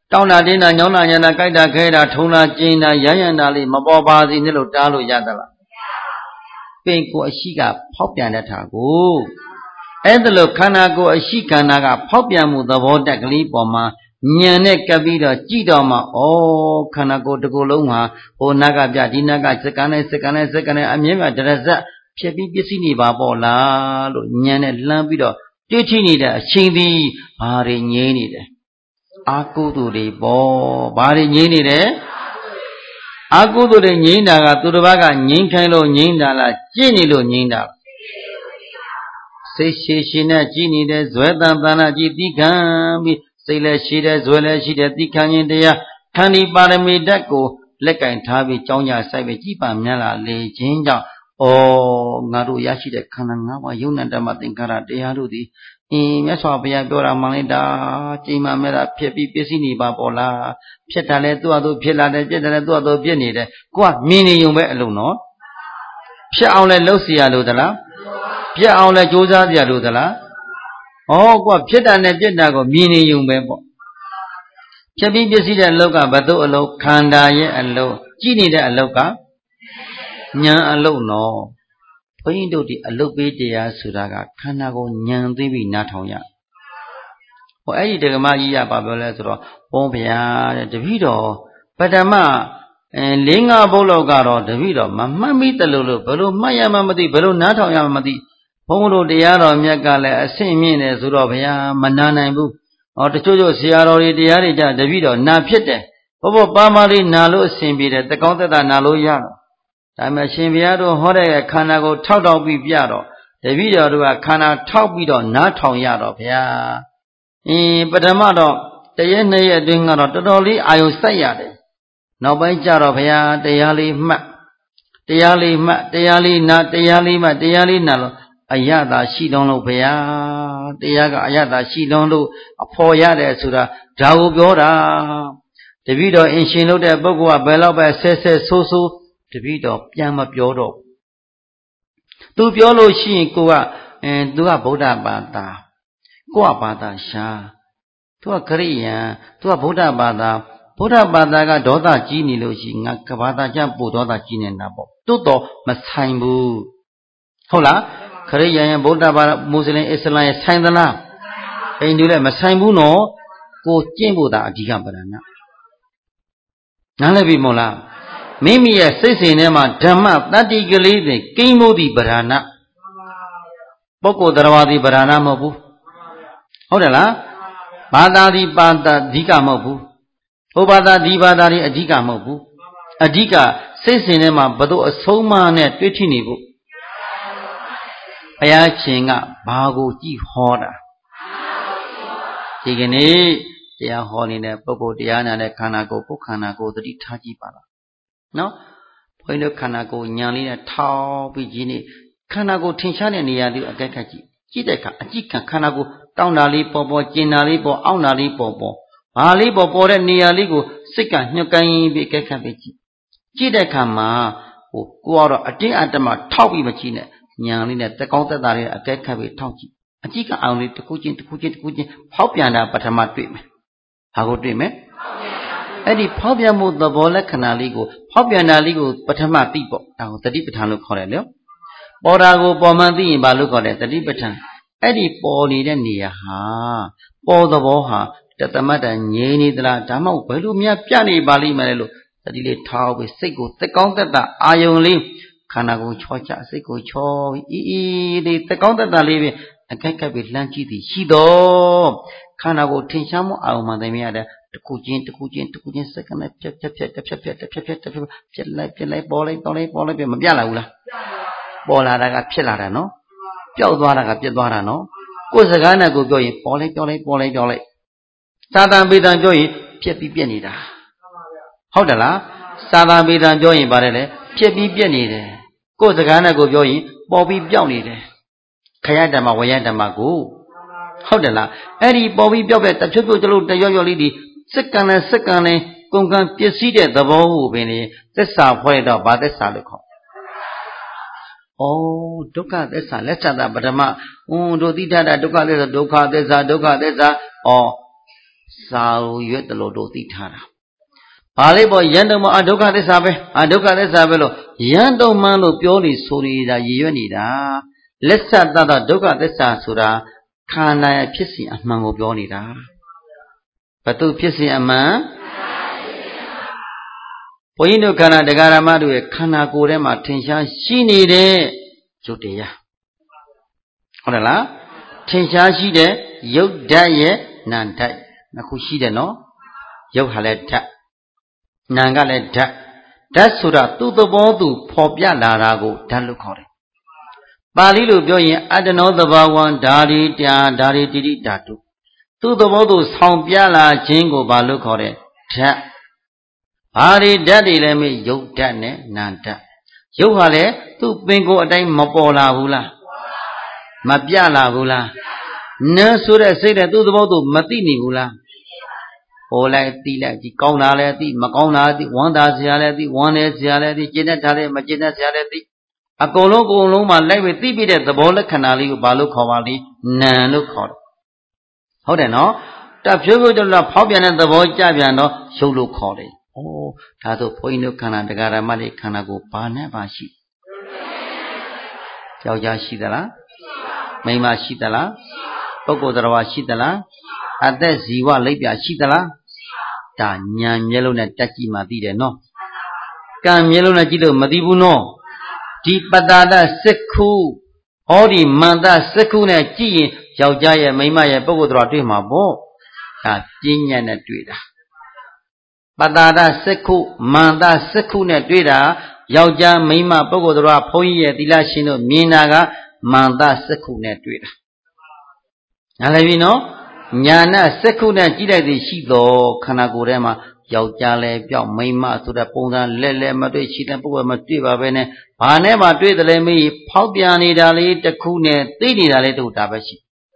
တောင်းတာတင်းတာညောင်းတာညံတာကြိုက်တာခဲတာထုံတာကျင်းတာရမ်းရံတာလေးမပေါ်ပါစေနဲ့လို့တားလို့ရသလားပင်ကိုအရှိကဖောက်ပြန်တဲ့ထာကိုအဲ့ဒါလို့ခန္ဓာကိုယ်အရှိခန္ဓာကဖောက်ပြန်မှုသဘောတက်ကလေးပေါ်မှာဉာဏ်နဲ့ကပ်ပြီးတော့ကြည့်တော့မှဩခန္ဓာကိုယ်တစ်ခုလုံးဟာဟိုနာကပြဒီနာကစက္ကန့်နဲ့စက္ကန့်နဲ့စက္ကန့်နဲ့အမြဲတမ်းတရဇက်ဖြစ်ပြီးပစ္စည်းနေပါပေါ့လားလို့ဉာဏ်နဲ့လှမ်းပြီးတော့တွေ့ထိနေတဲ့အချိန်သည်ဘာတွေငြိမ်းနေတယ်အာကုသိုလ်တွေပေါ့ဘာတွေငြိမ်းနေတယ်အာကုသိုလ်တွေငြိမ်းတာကသူတစ်ပါးကငြိမ်းခိုင်းလို့ငြိမ်းတာလားကြည့်နေလို့ငြိမ်းတာစိတ်ရှည်ရှည်နဲ့ကြည်နေတဲ့ဇွဲတန်တန်နာကြည်တိခံပြီးစိတ်လည်းရှိတယ်ဇွဲလည်းရှိတယ်တိခံခြင်းတရားခန္ဒီပါရမီဓာတ်ကိုလက်ကင်ထားပြီးကြောင်းကြဆိုင်ပြီးကြည်ပါမြတ်လာလေခြင်းကြောင့်ဩငါတို့ရရှိတဲ့ခန္ဓာ၅ပါးယုံနာဓမ္မသင်္ခါရတရားတို့သည်မြတ်စွာဘုရားပြောတာမှန်လိုက်တာကြိမ်မှမဲ့တာဖြစ်ပြီးပစ္စည်းနေပါပေါ်လားဖြစ်တာလဲသူ့အတူဖြစ်လာတယ်ပြစ်တယ်လဲသူ့အတူပြစ်နေတယ်ကိုကမြင်နေုံပဲအလုံးနော်ဖြစ်အောင်လဲလှုပ်เสียလို့သလားပြက်အောင်လဲကြိုးစားကြလို့သလားဩကွာဖြစ်တာနဲ့ပြက်တာကိုမြင်နေုံပဲပေါ့ဖြစ်ပြီးပစ္စည်းတဲ့အလုတ်ကဘယ်သူအလုတ်ခန္ဓာရဲ့အလုတ်ကြည့်နေတဲ့အလုတ်ကဉာဏ်အလုတ်နော်ဘုန်းကြီးတို့ဒီအလုတ်ပေးတရားဆိုတာကခန္ဓာကိုဉာဏ်သိပြီးနားထောင်ရဟောအဲ့ဒီဓမ္မကြီးရပါပြောလဲဆိုတော့ဘုန်းဗျာတဲ့တပည့်တော်ပထမ၄-၅ဘုတ်လောက်ကတော့တပည့်တော်မမှတ်မိတယ်လို့ဘယ်လိုမှတ်ရမှမသိဘယ်လိုနားထောင်ရမှမသိဘုန်းတို့တရားတော်မြတ်ကလည်းအဆင့်မြင့်တယ်ဆိုတော့ဗျာမနာနိုင်ဘူးတချို့ဆရာတော်တွေတရားတွေကြတပည့်တော်နာဖြစ်တယ်ဘောပါမလေးနာလို့အစဉ်ပြေတယ်တကောင်းသက်သာနာလို့ရတော့ဒါပေမဲ့ရှင်ဘုရားတို့ဟောတဲ့ခန္ဓာကိုထောက်တော့ပြီးပြတော့တပည့်တော်တို့ကခန္ဓာထောက်ပြီးတော့နားထောင်ရတော့ဗျာပထမတော့တရက်နှစ်ရက်အတွင်းကတော့တော်တော်လေးအာယုစိုက်ရတယ်နောက်ပိုင်းကျတော့ဗျာတရားလေးမှတ်တရားလေးမှတ်တရားလေးနာတရားလေးမှတ်တရားလေးနာလို့အယတာရှိလုံးလို့ဗျာတရားကအယတာရှိလုံးလို့အဖော်ရတယ်ဆိုတာဒါကိုပြောတာတပည့်တော်အင်ရှင်လို့တဲ့ပုဂ္ဂိုလ်ကဘယ်တော့ပဲဆဲဆဲဆိုးဆိုးတပည့်တော်ပြန်မပြောတော့သူပြောလို့ရှိရင်ကိုကသူကဗုဒ္ဓဘာသာကိုကဘာသာရှာသူကခရိယံသူကဗုဒ္ဓဘာသာကဒေါသကြီးနေလို့ရှိရင်ငါကဘာသာကျပို့ဒေါသကြီးနေတာပေါ့တိုးတော့မဆိုင်ဘူးဟုတ်လားခရိယံဗုဒ္ဓဘာသာမွတ်စလင်အစ္စလာမ်ဆိုင်သလားအိန္ဒိလည်းမဆိုင်ဘူးနော်ကိုကျင့်ဖို့သာအဓိကပဒနာနားလည်ပြီမို့လားမိမိရဲ့စိတ်စဉ်ထဲမှာဓမ္မတတ္တိကလေးတွေကိန်းမို့သည့်ပဒနာပုဂ္ဂိုလ်တရားသည်ပဒနာမဟုတ်ဘူးဟုတ်တယ်လားဘာသာသည်ပါတာအဓိကမဟုတ်ဘူးဟိုဘာသာဒီဘာသာတွေအဓိကမဟုတ်ဘူးအဓိကစိတ်စဉ်ထဲမှာဘလို့အဆုံးမနဲ့တွေ့ထိနေဖို့ဘုရားရှင်ကဘာကိုကြည်ဟောတာဒီကနေ့တရားဟောနေတဲ့ပုဂ္ဂိုလ်တရားနာတဲ့ခန္ဓာကိုယ်ကိုယ်ခန္ဓာကိုယ်သတိထားကြည့်ပါလားနော်ဘုန်းကြီးတို့ခန္ဓာကိုယ်ညာလေးနဲ့ထောက်ပြီးဒီနေ့ခန္ဓာကိုယ်ထင်ရှားတဲ့နေရာလေးအကဲခတ်ကြည့်ကြည့်တဲ့အခါအကြည့်ခံခန္ဓာကိုယ်တောင်းတာလေးပေါ်ပေါ်ကျင်တာလေးပေါ်အောင့်တာလေးပေါ်ပေါ်ဘာလေးပေါ်ပေါ်တဲ့နေရာလေးကိုစိတ်ကညှို့ကိုင်းပြီးအကဲခတ်ပြီးကြည့်တဲ့အခါမှာကိုကတော့အတင်းအတ္တမထောက်ပြီးမကြည့်နဲ့ညာလေးနဲ့တကောင်းသက်သာလေးအကဲခတ်ပြီးထောက်ကြည့်အကြည့်ကအောင်လေးတစ်ခုချင်းဖောက်ပြန်တာပထမတွေ့မယ်ဟာကိုတွေ့မယ်အဲ့ဒီဖောက်ပြန်မှုသဘောလက္ခဏာလေးကိုဖောက်ပြန်တာလေးကိုပထမသိပေါ့ဒါကိုတတိပဋ္ဌာန်လို့ခေါ်တယ်လေပေါ်တာကိုပေါ်မှန်သိရင်ဘာလို့ခေါ်တယ်တတိပဋ္ဌာန်အဲ့ဒီပေါ်နေတဲ့နေရာဟာပေါ်သဘောဟာတသမတ်တငြိမ်းနေသလားဒါမှမဟုတ်ဘယ်လိုများပြနေပါလိမ့်မယ်လို့တတိလေးထောက်ပြီးစိတ်ကိုသက်ကောင်းသက်သာအာယုံလေးခန္ဓာကိုယ်ချောချစိတ်ကိုချောပြီးအေးလေးသက်ကောင်းသက်သာလေးပဲအကဲခတ်ပြီးလှမ်းကြည့်သည်ရှိတော့ခန္ဓာကိုယ်ထင်ရှားမှုအာယုံမှသိမြင်ရတဲ့တစ်ခုချင်းစက္ကန့်နဲ့ဖြတ်လိုက်ပေါ်လိုက်ပြမပြလာဘူးလားပေါ်လာတာကဖြစ်လာတာနော်ပျောက်သွားတာကပြက်သွားတာနော်ကိုယ်စကားနဲ့ကိုပြောရင်ပေါ်လိုက်သာသံပေတံပြောရင်ပြက်ပြီးပြက်နေတာဟုတ်တယ်လားသာသံပေတံပြောရင်ပါတယ်လေပြက်ပြီးပြက်နေတယ်ကိုယ်စကားနဲ့ကိုပြောရင်ပေါ်ပြီးပျောက်နေတယ်ခရဓမ္မဝရဓမ္မကိုဟုတ်တယ်လားအဲ့ဒီပေါ်ပြီးပျောက်တဲ့တဖြုတ်ကျလို့တရော့ရော့လေးဒီစက္ကန့်နဲ့ကုန်ကံပစ္စည်းတဲ့သဘောကိုပင်လေသစ္စာဖွဲ့တော့ဗာသစ္စာလို့ခေါ်ဩဒုက္ခသစ္စာလက်ချတာပထမတို့သိတတ်တာဒုက္ခသစ္စာဩ sao yuet the lodo titara. Palibo yandom adoka de sabe, adoka de sabelo, yandom mano pioli surida yunida. Let's set that doka de sasura, kana pissy a mango bionida. But to pissy a man. Poino kana de garamadu, kana gorema, tension, she needed Judia. Orala, tension she de, you die, none die. Nakushida no, you haleta. Nangaleta. That's sura to the bodu, popia larago, dalukore. Balilu bioin, I don't know the one, dari, dari, didi, datu. To the bodu, sound piala, jingo, balukore. Ta. Ari daddy lemme, yo dane, nanta. Yo hale, to bingo a day mopola hula. Mapiala hula. No sura say that to the bodu, matini hula. Ola tila di kauna di makauna di wanda siale di wane siale di jina tale majina siale di akolo kolo ma lai we ti pi de thabo lakhana li ko ba lo khaw ba li nan lo khaw deဟုတ်တယ်နော်တဖြိုးဖြိုးတော့ဖောက်ပြန်တဲ့သဘောကြပြန်တော့ရုပ်လို့ခေါ်တယ်ဩဒါဆိုဘုန်းကြီးတို့ခန္ဓာတရားဓမ္မတွေခန္ဓာကိုဘာနဲ့ပါရှိယောက်ျားရှိသလားမိန်းမရှိသလားပုဂ္ဂိုလ်တော်ရှိသလားအသက်ဇီဝလိပ်ပြရှိသလားဒါညာမျက်လုံးနဲ့တက်ကြည့်မှသိတယ်နော်ကံမျက်လုံးနဲ့ကြည့်လို့မသိဘူးနော်ဒီပတ္တာဒစက္ခုဟောဒီမန္တစက္ခုနဲ့ကြည့်ရင်ယောက်ျားရဲ့မိန်းမရဲ့ပုဂ္ဂိုလ်တော်တွေ့မှာပေါ့ဒါပညာနဲ့တွေ့တာပတ္တာဒစက္ခုမန္တစက္ခုနဲ့တွေ့တာယောက်ျားမိန်းမပုဂ္ဂိုလ်တော်ဘုန်းကြီးရဲ့သီလရှင်တို့မြင်တာကမန္တစက္ခုနဲ့တွေ့တာနားလည်ပြီနော်ညာနာစက္ခုနဲ့ကြည့်လိုက်သည်ရှိတော့ခန္ဓာကိုယ်ထဲမှာယောက်ျားလဲပြောက်မိန်းမဆိုတဲ့ပုံစံလဲမတွေ့ရှိတဲ့ပုဂ္ဂိုလ်မတွေ့ပါပဲနဲ့ဘာနဲ့မှတွေ့တယ်လဲမေးဖောက်ပြန်နေတာလေးတစ်ခုနဲ့သိနေတာလေးတို့ဒါပဲရှိ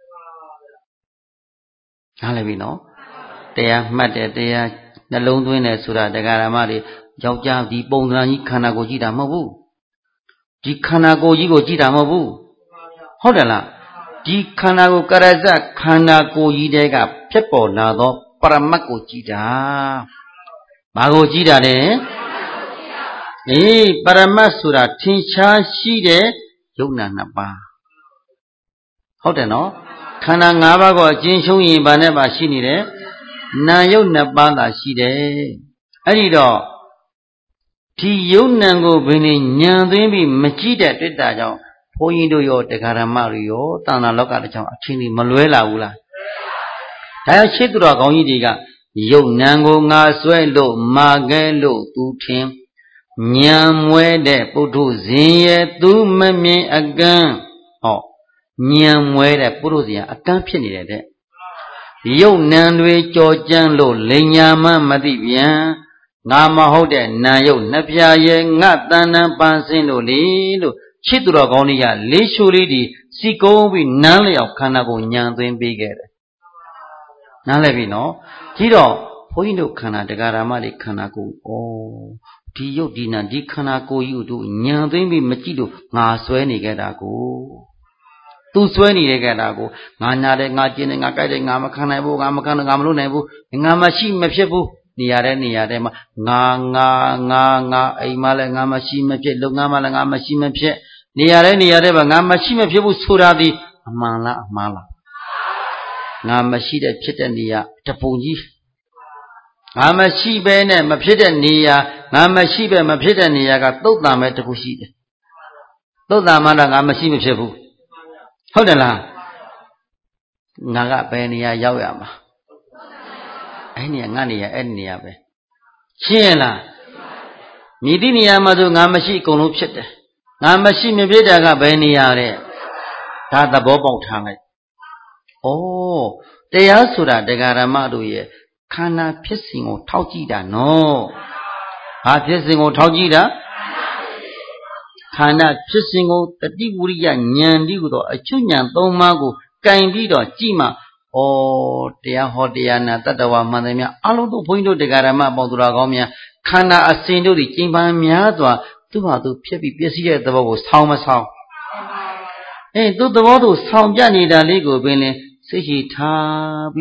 နားလည်ပြီနော်တရားမှတ်တယ်တရားနှလုံးသွင်းတယ်ဆိုတာတရားဓမ္မတွေယောက်ျားဒီပုံစံကြီးခန္ဓာကိုယ်ကြည့်တာမဟုတ်ဘူးဒီခန္ဓာကိုယ်ကြီးကိုကြည့်တာမဟုတ်ဘူးဟုတ်တယ်လားဒီခန္ဓာကိုယ်ကရဇခန္ဓာကိုယ်ကြီးတဲကဖြစ်ပေါ်လာသောပရမတ်ကိုကြည့်တာဘာကိုကြည့်တာလဲအေးပရမတ်ဆိုတာထင်ရှားရှိတဲ့ယုတ်နာနှစ်ပါးဟုတ်တယ်နော်ခန္ဓာ၅ပါးကိုအကျဉ်းရှုံးရင်ဘာနဲ့ပါရှိနေတယ်နာယုတ်နှစ်ပါးသာရှိတယ်အဲ့ဒီတော့ဒီယုတ်နံကိုဘယ်နဲ့ညံသွင်းပြီးမကြည့်တဲ့တွေ့တာကြောင့်ဘုန်းကြီးတို့ရောတရားဓမ္မတွေရောတဏ္ဍာလောကတကြောင်အထင်ကြီးမလွဲလာဘူးလားဒါကြောင့်ရှေ့သူတော်ကောင်းကြီးတွေကယုတ်နံကိုငါဆွဲလို့မာခဲလို့သူထင်ညံမွဲတဲ့ပုထုဇဉ်ရဲ့သူမမြင်အကန့်ဟောညံမွဲတဲ့ပုထုဇဉ်အကန့်ဖြစ်နေတဲ့တဲ့ယုတ်နံတွေကြော်ကြမ်းလို့လိန်ညာမှမသိပြန်ငါမဟုတ်တဲ့နာယုတ်နှစ်ပြားရဲ့ငါတဏ္ဍပန်းစင်းလို့လေလို့ရှစ်သူတော်ကောင်းကြီးကလေးချိုလေးဒီစီကုံးပြီးနန်းလျောက်ခန္ဓာကိုညံသွင်းပေးခဲ့တယ်နားလည်ပြီနော်ကြီးတော့ဘုန်းကြီးတို့ခန္ဓာတရားဓမ္မတွေခန္ဓာကိုဒီယုတ်ဒီနာဒီခန္ဓာကိုကြီးတို့ညံသိမ့်ပြီးမကြည့်လို့ငါဆွဲနေခဲ့တာကိုသူဆွဲနေခဲ့တာကိုငါညာတယ်ငါကျင်တယ်ငါကြိုက်တယ်ငါမခံနိုင်ဘူးငါမခံငါမလုပ်နိုင်ဘူးငါမရှိမဖြစ်ဘူးနေရာတဲ့မှာငါအိမ်မှာလည်းငါမရှိမဖြစ်လုပ်ငန်းမှာလည်းငါမရှိမဖြစ်နေရာတဲ့မှာငါမရှိမဖြစ်ဘူးဆိုတာဒီအမှန်လားအမှားလားငါမရှိတဲ့ဖြစ်တဲ့နေရာတပုံကြီးငါမရှိပဲနဲ့မဖြစ်တဲ့နေရာငါမရှိပဲမဖြစ်တဲ့နေရာကသုတ်တံပဲတခုရှိတယ်သုတ်တံမှာတော့ငါမရှိမဖြစ်ဘူးဟုတ်တယ်လားငါကဘယ်နေရာရောက်ရမှာအဲ့နေရာငါနေရာအဲ့နေရာပဲရှင်းရလားမြည်သည့်နေရာမှာဆိုငါမရှိအကုန်လုံးဖြစ်တယ်ငါမရှိမဖြစ်တာကဘယ်နေရာတဲ့ဒါသဘောပေါက်ထားလိုက်ဩတရားဆိုတာတရားဓမ္မတို့ရဲ့ခန္ဓာဖြစ်စဉ်ကိုထောက်ကြည့်တာနော်ဘာဖြစ်စဉ်ကိုထောက်ကြည့်တာခန္ဓာဖြစ်စဉ်ကိုတတိဝရိယဉာဏ်ဒီကိုတော့အချွဉာဏ်သုံးပါးကိုကင်ပြီးတော့ကြည့်မှတရားဟောတရားနာတတ္တဝါမှန်တယ်များအလုံးတို့ဘုန်းကြီးတို့တရားဓမ္မပေါသူတော်ကောင်းများခန္ဓာအစဉ်တို့ဒီကျင့်ပန်းများစွာသူ့ဟာသူဖြစ်ပြီးပြည့်စည်တဲ့သဘောကိုဆောင်းမဆောင်းသူ့သဘောသူဆောင်းပြနေတာလေးကိုပင်လင်စိတ်ရှိထားပြီး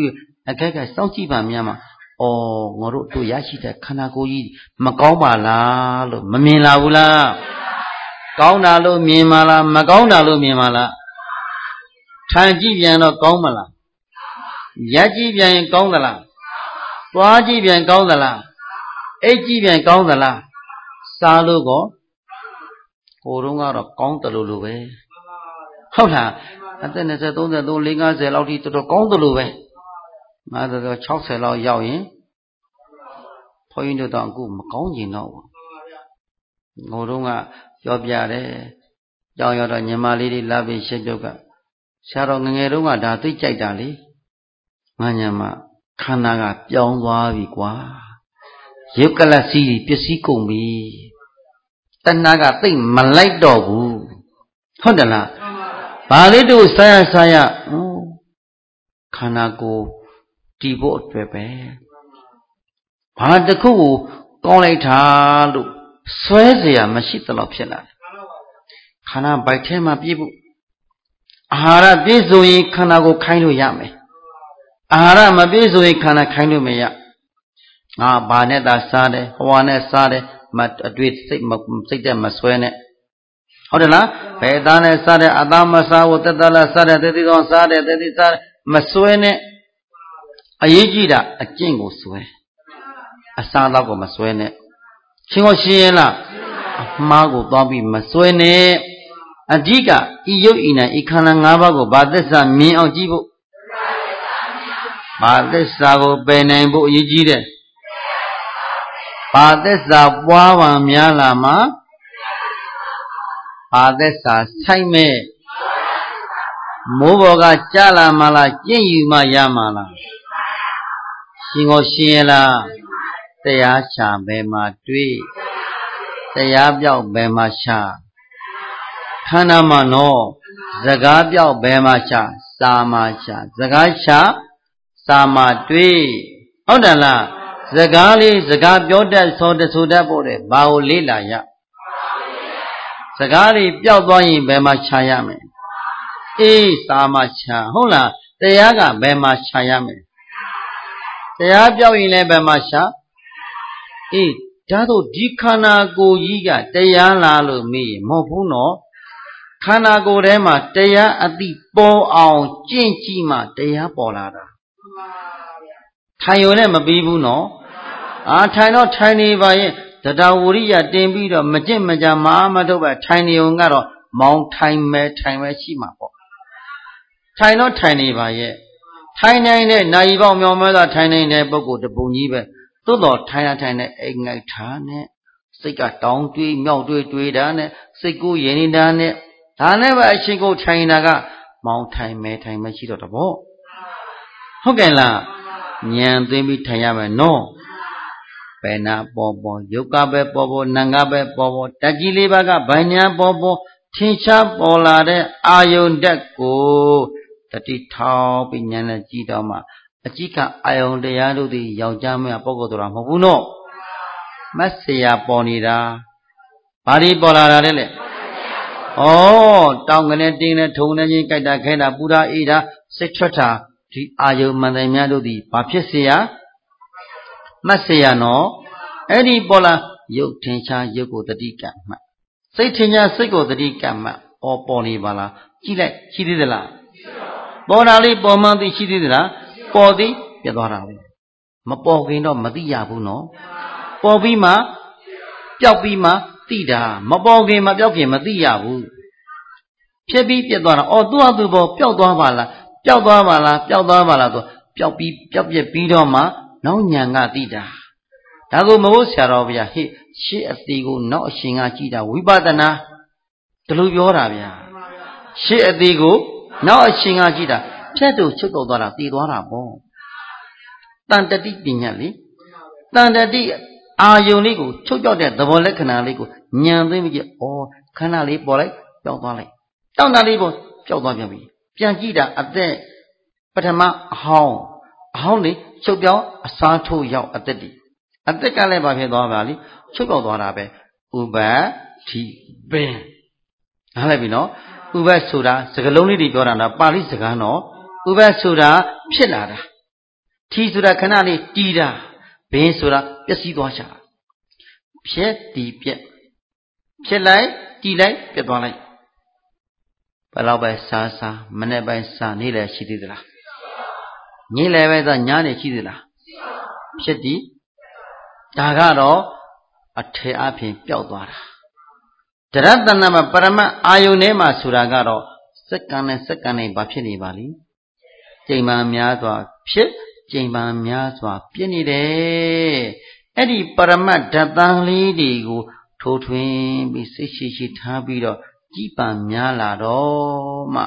အခက်ကစောင့်ကြည့်ပါများမှာငါတို့တို့ရရှိတဲ့ခန္ဓာကိုယ်ကြီးမကောင်းပါလားလို့မမြင်လာဘူးလားကောင်းတာလို့မြင်ပါလားမကောင်းတာလို့မြင်ပါလားထိုင်ကြည့်ပြန်တော့ကောင်းမလားရက်ကြည့်ပြန်ရင်ကောင်းသလားသွားကြည့်ပြန်ကောင်းသလားအိတ်ကြည့်ပြန်ကောင်းသလားစားလို့ကောဟိုတုန်းကတော့ကောင်းတယ်လို့ပဲဟုတ်လားအသက်20 30 40 50လောက်ထိတော်တော်ကောင်းတယ်လို့ပဲငါတော့60လောက်ရောက်ရင်ဘုန်းကြီးတို့တော့အခုမကောင်းကျင်တော့ဘူးငိုတုန်းကပြောပြတယ်ကြောင်ရတော့ညီမလေးတွေလာပြီးရှင်းပြုတ်ကဆရာတော်ငငယ်တုန်းကဒါသိကြိုက်တာလေငါညာမခန္ဓာကပြောင်းသွားပြီကွာရုပ်ကလစီပစ္စည်းကုန်ပြီတဏှာကသိမ့်မလိုက်တော့ဘူးဟုတ်တယ်လားဘာလေးတို့စားရခန္ဓာကိုယ်တည်ဖို့အတွက်ပဲဘာတစ်ခုကိုကောင်းလိုက်တာလို့ဆွဲเสียမရှိသလောက်ဖြစ်လာတယ်ခန္ဓာဘိုက်ထဲမှာပြည့်ဖို့အာဟာရပြည့်စုံရင်ခန္ဓာကိုခိုင်းလို့ရမယ်အာဟာရမပြည့်စုံရင်ခန္ဓာခိုင်းလို့မရငါဘာနဲ့သာစားတယ်ဟွာနဲ့စားတယ်အတွေ့စိတ်တဲ့မဆွဲနဲ့ဟုတ်တယ်လားဘယ်သားနဲ့စားတယ်အသားမစားဘူးတက်တလားစားတယ်တတိသောစားတယ်တတိစားမဆွဲနဲ့အရေးကြီးတာအကျင့်ကိုဆွဲအစားတော့ကိုမဆွဲနဲ့ချင်းကိုရှင်းရင်လားအမှားကိုသွားပြီးမဆွဲနဲ့အဓိကဤယုတ်ဤနာဤခန္ဓာ၅ပါးကိုဘာသစ္စာမြင်အောင်ကြည့်ဖို့ဘာသစ္စာကိုပယ်နိုင်ဖို့အရေးကြီးတယ်ဘာသစ္စာပွားပါများလာမှာဘာသစ္စာဆိုင်မဲ့မိုးဘော်ကကြာလာမှလားကျင့်ယူမှရမှာလားရှင်ကိုရှင်းရလားတရားချဘယ်မှာတွေ့တရားပြောက်ဘယ်မှာချခန္ဓာမှာနော်စကားပြောက်ဘယ်မှာချစာမှာချစကားချစာမှာတွေ့ဟုတ်တယ်လားစကားလေးစကားပြောတတ်ဆိုတတ်ဖို့တဲ့ဘာကိုလေးလာရစကားလေးပြောက်သွားရင်ဘယ်မှာချရမယ်အေးစာမှာချဟုတ်လားတရားကဘယ်မှာချရမယ်တရားပြောက်ရင်လည်းဘယ်မှာချအေးဒါတို့ဒီခန္ဓာကိုယ်ကြီးကတရားလားလို့မေးရင်မဟုတ်ဘူးနော်ခန္ဓာကိုယ်ထဲမှာတရားအတိပေါ်အောင်ကျင့်ကြည့်မှတရားပေါ်လာတာထိုင်ရုံနဲ့မပြီးဘူးနော်ထိုင်တော့ထိုင်နေပါရဲ့တရားဝရိယတင်ပြီးတော့မကျင့်မကြမအားမထုတ်ပဲထိုင်နေုံကတော့မောင်းထိုင်မဲရှိမှာပေါ့ထိုင်တော့ထိုင်နေပါရဲ့ထိုင်နိုင်တဲ့နိုင်ပေါက်မြောင်မဲသာထိုင်နိုင်တဲ့ပုဂ္ဂိုလ်တပုံကြီးပဲသို့တော်ထိုင်တဲ့အိမ်ငိုက်ထားနဲ့စိတ်ကတောင်းတွေးမြောက်တွေးတာနဲ့စိတ်ကိုရင်းနေတာနဲ့ဒါနဲ့ပဲအရှင်ကိုထိုင်တာကမောင်းထိုင်မဲရှိတော့တဘောဟုတ်ကဲ့လားဉာဏ်သိပြီးထိုင်ရမယ်နော်ဘယ်နာပေါ်ယုတ်ကပဲပေါ်နံကပဲပေါ်တကြီးလေးပါးကဗညာပေါ်ထင်ရှားပေါ်လာတဲ့အာယုန်တက်ကိုတတိထောင်ပြီးဉာဏ်နဲ့ကြည့်တော့မှအကြည့်ကအာယုန်တရားတို့သည်ယောက်ျားမင်းပုဂ္ဂိုလ်တို့မဟုတ်ဘူးနော်မတ်ဆရာပေါ်နေတာဘာဒီပေါ်လာတာလဲလေတောင်းကနေတင်းနဲ့ထုံနေချင်းကြိုက်တာခဲတာပူတာအေးတာစိတ်ထွက်တာဒီအာယုန်မှန်တယ်များတို့သည်ဘာဖြစ်เสียမတ်เสียနော်အဲ့ဒီပေါ်လာရုပ်ထင်ရှားရုပ်ကိုတတိကမှစိတ်ထင်ရှားစိတ်ကိုတတိကမှပေါ်နေပါလားကြည့်လိုက်ရှိသေးသလားပေါ်တာလေးပေါ်မှသိရှိသေးသလားပေါ်သည်ပြသွားတာပဲမပေါ်ခင်တော့မသိရဘူးနော်ပေါ်ပြီးမှပျောက်ပြီးမှသိတာမပေါ်ခင်မပျောက်ခင်မသိရဘူးဖြစ်ပြီးပြသွားတာသူ့ဟာသူပေါ်ပျောက်သွားပါလားပျောက်သွားပါလားဆိုပျောက်ပြီးပျောက်ပြက်ပြီးတော့မှနောက်ညာကသိတာဒါကိုမဟုတ်ဆရာတော်ဗျာရှေ့အသေးကိုနောက်အရှင်ကကြည့်တာဝိပဿနာဒီလိုပြောတာဗျာရှေ့အသေးကိုနောက်အရှင်ကကြည့်တာဖြတ်တူချုပ်တော့သွားတာသိသွားတာပေါ့တန်တတိပညာလေတန်တတိအာယုန်လေးကိုချုပ်ကြောက်တဲ့သဘောလက္ခဏာလေးကိုဉာဏ်သိပြီးခန္ဓာလေးပေါ်လိုက်ပျောက်သွားလိုက်တောင်းတာလေးပေါ်ပျောက်သွားပြန်ပြီပြန်ကြည့်တာအသက်ပထမအဟောင်းလေးချုပ်ပြောင်းအစားထိုးရောက်အသက်ကလည်းဘာဖြစ်သွားပါလိချုပ်ပြောက်သွားတာပဲဥပတ်ထိပင်နားလည်ပြီနော်ဥပတ်ဆိုတာစကားလုံးလေးတွေပြောတာနော်ပါဠိစကားနော်ဥပတ်ဆိုတာဖြစ်လာတာ T ဆိုတာခဏလေးတီးတာဘင်းဆိုတာပျက်စီးသွားချတာဖြက်တီးပြက်ဖြစ်လိုက်တီးလိုက်ပြက်သွားလိုက်ဘယ်တော့ပဲစားမနေ့ပိုင်းစားနေ့လည်းရှိသေးသလားနေ့လည်းပဲသာညနေရှိသေးလားဖြစ်တီးဒါကတော့အထေအဖင်ပျောက်သွားတာတရတနာမှာပရမတ်အာယုန်ထဲမှာဆိုတာကတော့စက္ကန့်နဲ့စက္ကန့်နဲ့ဘာဖြစ်နေပါလိချိန်မှများစွာဖြစ်ချိန်မှများစွာပြည့်နေတယ်အဲ့ဒီပရမတ်ဓာတ်သားလေးတွေကိုထိုးထွင်းပြီးစိတ်ရှိထားပြီးတော့ကြည်ပံများလာတော့မှ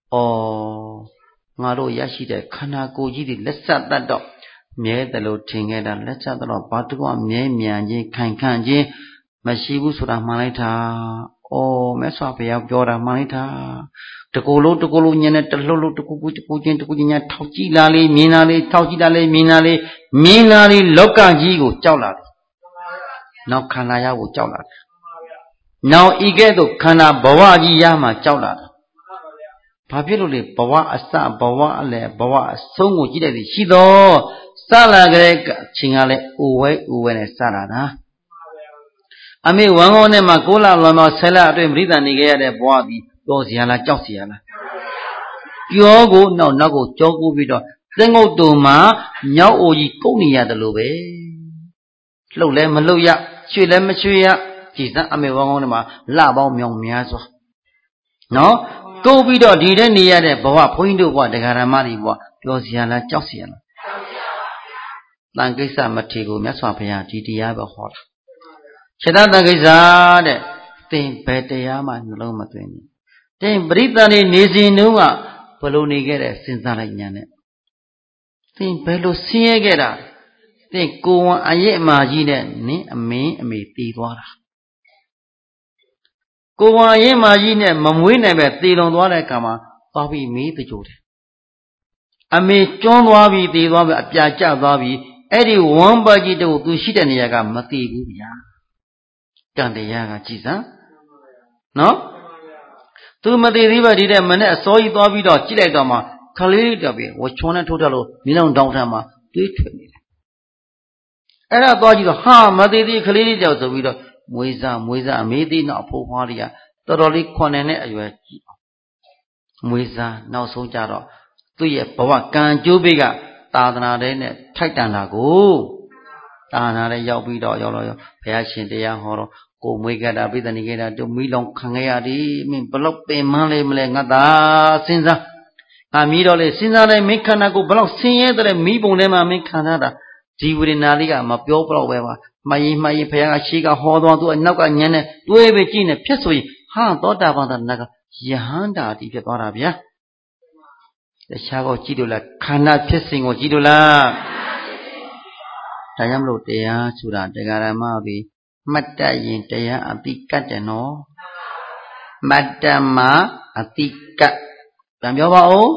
ငါတို့ရရှိတဲ့ခန္ဓာကိုယ်ကြီးတွေလက်ဆက်တတ်တော့မြဲတယ်လို့ထင်ခဲ့တာလက်ဆက်တော့ဘာတကွမြဲမြံခြင်းခိုင်ခန့်ခြင်းမရှိဘူးဆိုတာမှန်လိုက်တာမြတ်စွာဘုရားပြောတာမှန်လိုက်တာတကူလုံးညနေတလှုပ်တကူချင်းညာထောက်ကြည့်လာလေမြင်လာလေထောက်ကြည့်လာလေမြင်လာလေလောကကြီးကိုကြောက်လာတယ်နောက်ခန္ဓာရကိုကြောက်လာတယ်နောက်ဤကဲ့သို့ခန္ဓာဘဝကြီးရမှကြောက်လာတယ်ဘာဖြစ်လို့လဲဘဝအစဘဝအလယ်ဘဝအဆုံးကိုကြည့်လိုက်ပြီရှိတော့စလာကြတဲ့ချိန်ကလည်းအိုဝဲနဲ့စလာတာအမေဝမ်းကောင်းနဲ့မှာ6လလွန်တော့10လအတွင်းပရိသတ်နေခဲ့ရတဲ့ဘဝသည်ပြောเสียလားကြောက်เสียလားပြောကိုနောက်ကိုကြောကိုပြီးတော့သင်္ဂုတ်တုံမှာမြောက်အိုကြီးကုတ်နေရတယ်လို့ပဲလှုပ်လဲမလှုပ်ရရွှေ့လဲမရွှေ့ရကြည်စမ်းအမေဝမ်းကောင်းနဲ့မှာလပေါင်းမြောင်များစွာနော်ကုတ်ပြီးတော့ဒီတဲ့နေရတဲ့ဘဝဘုန်းကြီးတို့ဘဝတရားဓမ္မတွေဘဝပြောเสียလားကြောက်เสียလားတန်ကိစ္စမထေကိုမြတ်စွာဘုရားဒီတရားပဲဟောတာခြေတတန်ကိစ္စတဲ့သင်ဘယ်တရားမှနှလုံးမသွင်းဘူးသင်ပရိသတ်နေစဉ်တုန်းကဘယ်လိုနေခဲ့တဲ့စဉ်းစားလိုက်ညာနဲ့သင်ဘယ်လိုဆင်းရဲခဲ့တာသင်ကိုယ်ဝန်အရဲ့အမာကြီးနဲ့နင်းအမင်းအမေတည်သွားတာကိုယ်ဝန်အရဲ့အမာကြီးနဲ့မမွေးနိုင်ပဲတည်လွန်သွားတဲ့အခါမှာသွားပြီးမေးတကြိုတယ်အမေကျွန်းသွားပြီးတည်သွားပြီးအပြာကျသွားပြီးအဲ့ဒီဝမ်းပါကြီးတို့သူရှိတဲ့နေရာကမတည်ဘူးဗျာကံတရားကကြည်စမ်းနော်သူမတည်သေးပါဒီတဲ့မနဲ့အစောကြီးသွားပြီးတော့ကြည့်လိုက်တော့မှခလေးတော့ပြီဝချွန်းနဲ့ထိုးထလို့မြေလုံးတောင်းထမ်းမှာတွေးထွေနေတယ်အဲ့ဒါသွားကြည့်တော့ဟာမတည်သေးခလေးလေးကြောက်ဆိုပြီးတော့မွေးစားအမေးသေးနောက်အဖိုးဖွားတွေကတော်တော်လေးခွန်နဲ့အရွယ်ကြည့်မွေးစားနောက်ဆုံးကြတော့သူ့ရဲ့ဘဝကံကျိုးပိကသာသနာတဲ့နဲ့ထိုက်တန်လာကိုသာသနာတဲ့ရောက်ပြီးတော့ရောက်ဘုရားရှင်တရားဟောတော့ကိုမွေးခဲ့တာပိဿနိခဲ့တာတို့မိလောင်ခံခဲ့ရသည်မင်းဘလောက်ပင်မလေးမလဲငါသာစဉ်းစားငါမြည်တော့လေစဉ်းစားလိုက်မင်းခန္ဓာကိုဘလောက်ဆင်းရဲတဲ့မိဘုံထဲမှာမင်းခံရတာဒီဝေဒနာလေးကမပြောဘလောက်ပဲပါမှရင်ဘုရားကရှေးကဟောသွားသူအနောက်ကညံနဲ့တွေးပဲကြည့်နေဖြစ်ဆိုရင်ဟာသောတာပန်တဏကယဟန္တာတိဖြစ်သွားတာဗျာတခြားကိုကြည့်လို့လားခန္ဓာဖြစ်စဉ်ကိုကြည့်လို့လားဒါကြောင့်မလို့တရားဆိုတာတရားဓမ္မပြီးမှတ်တတ်ရင်တရားအတိကတ်တယ်နော်မှတ်တတ်မှအတိကတ်ပြန်ပြောပါဦး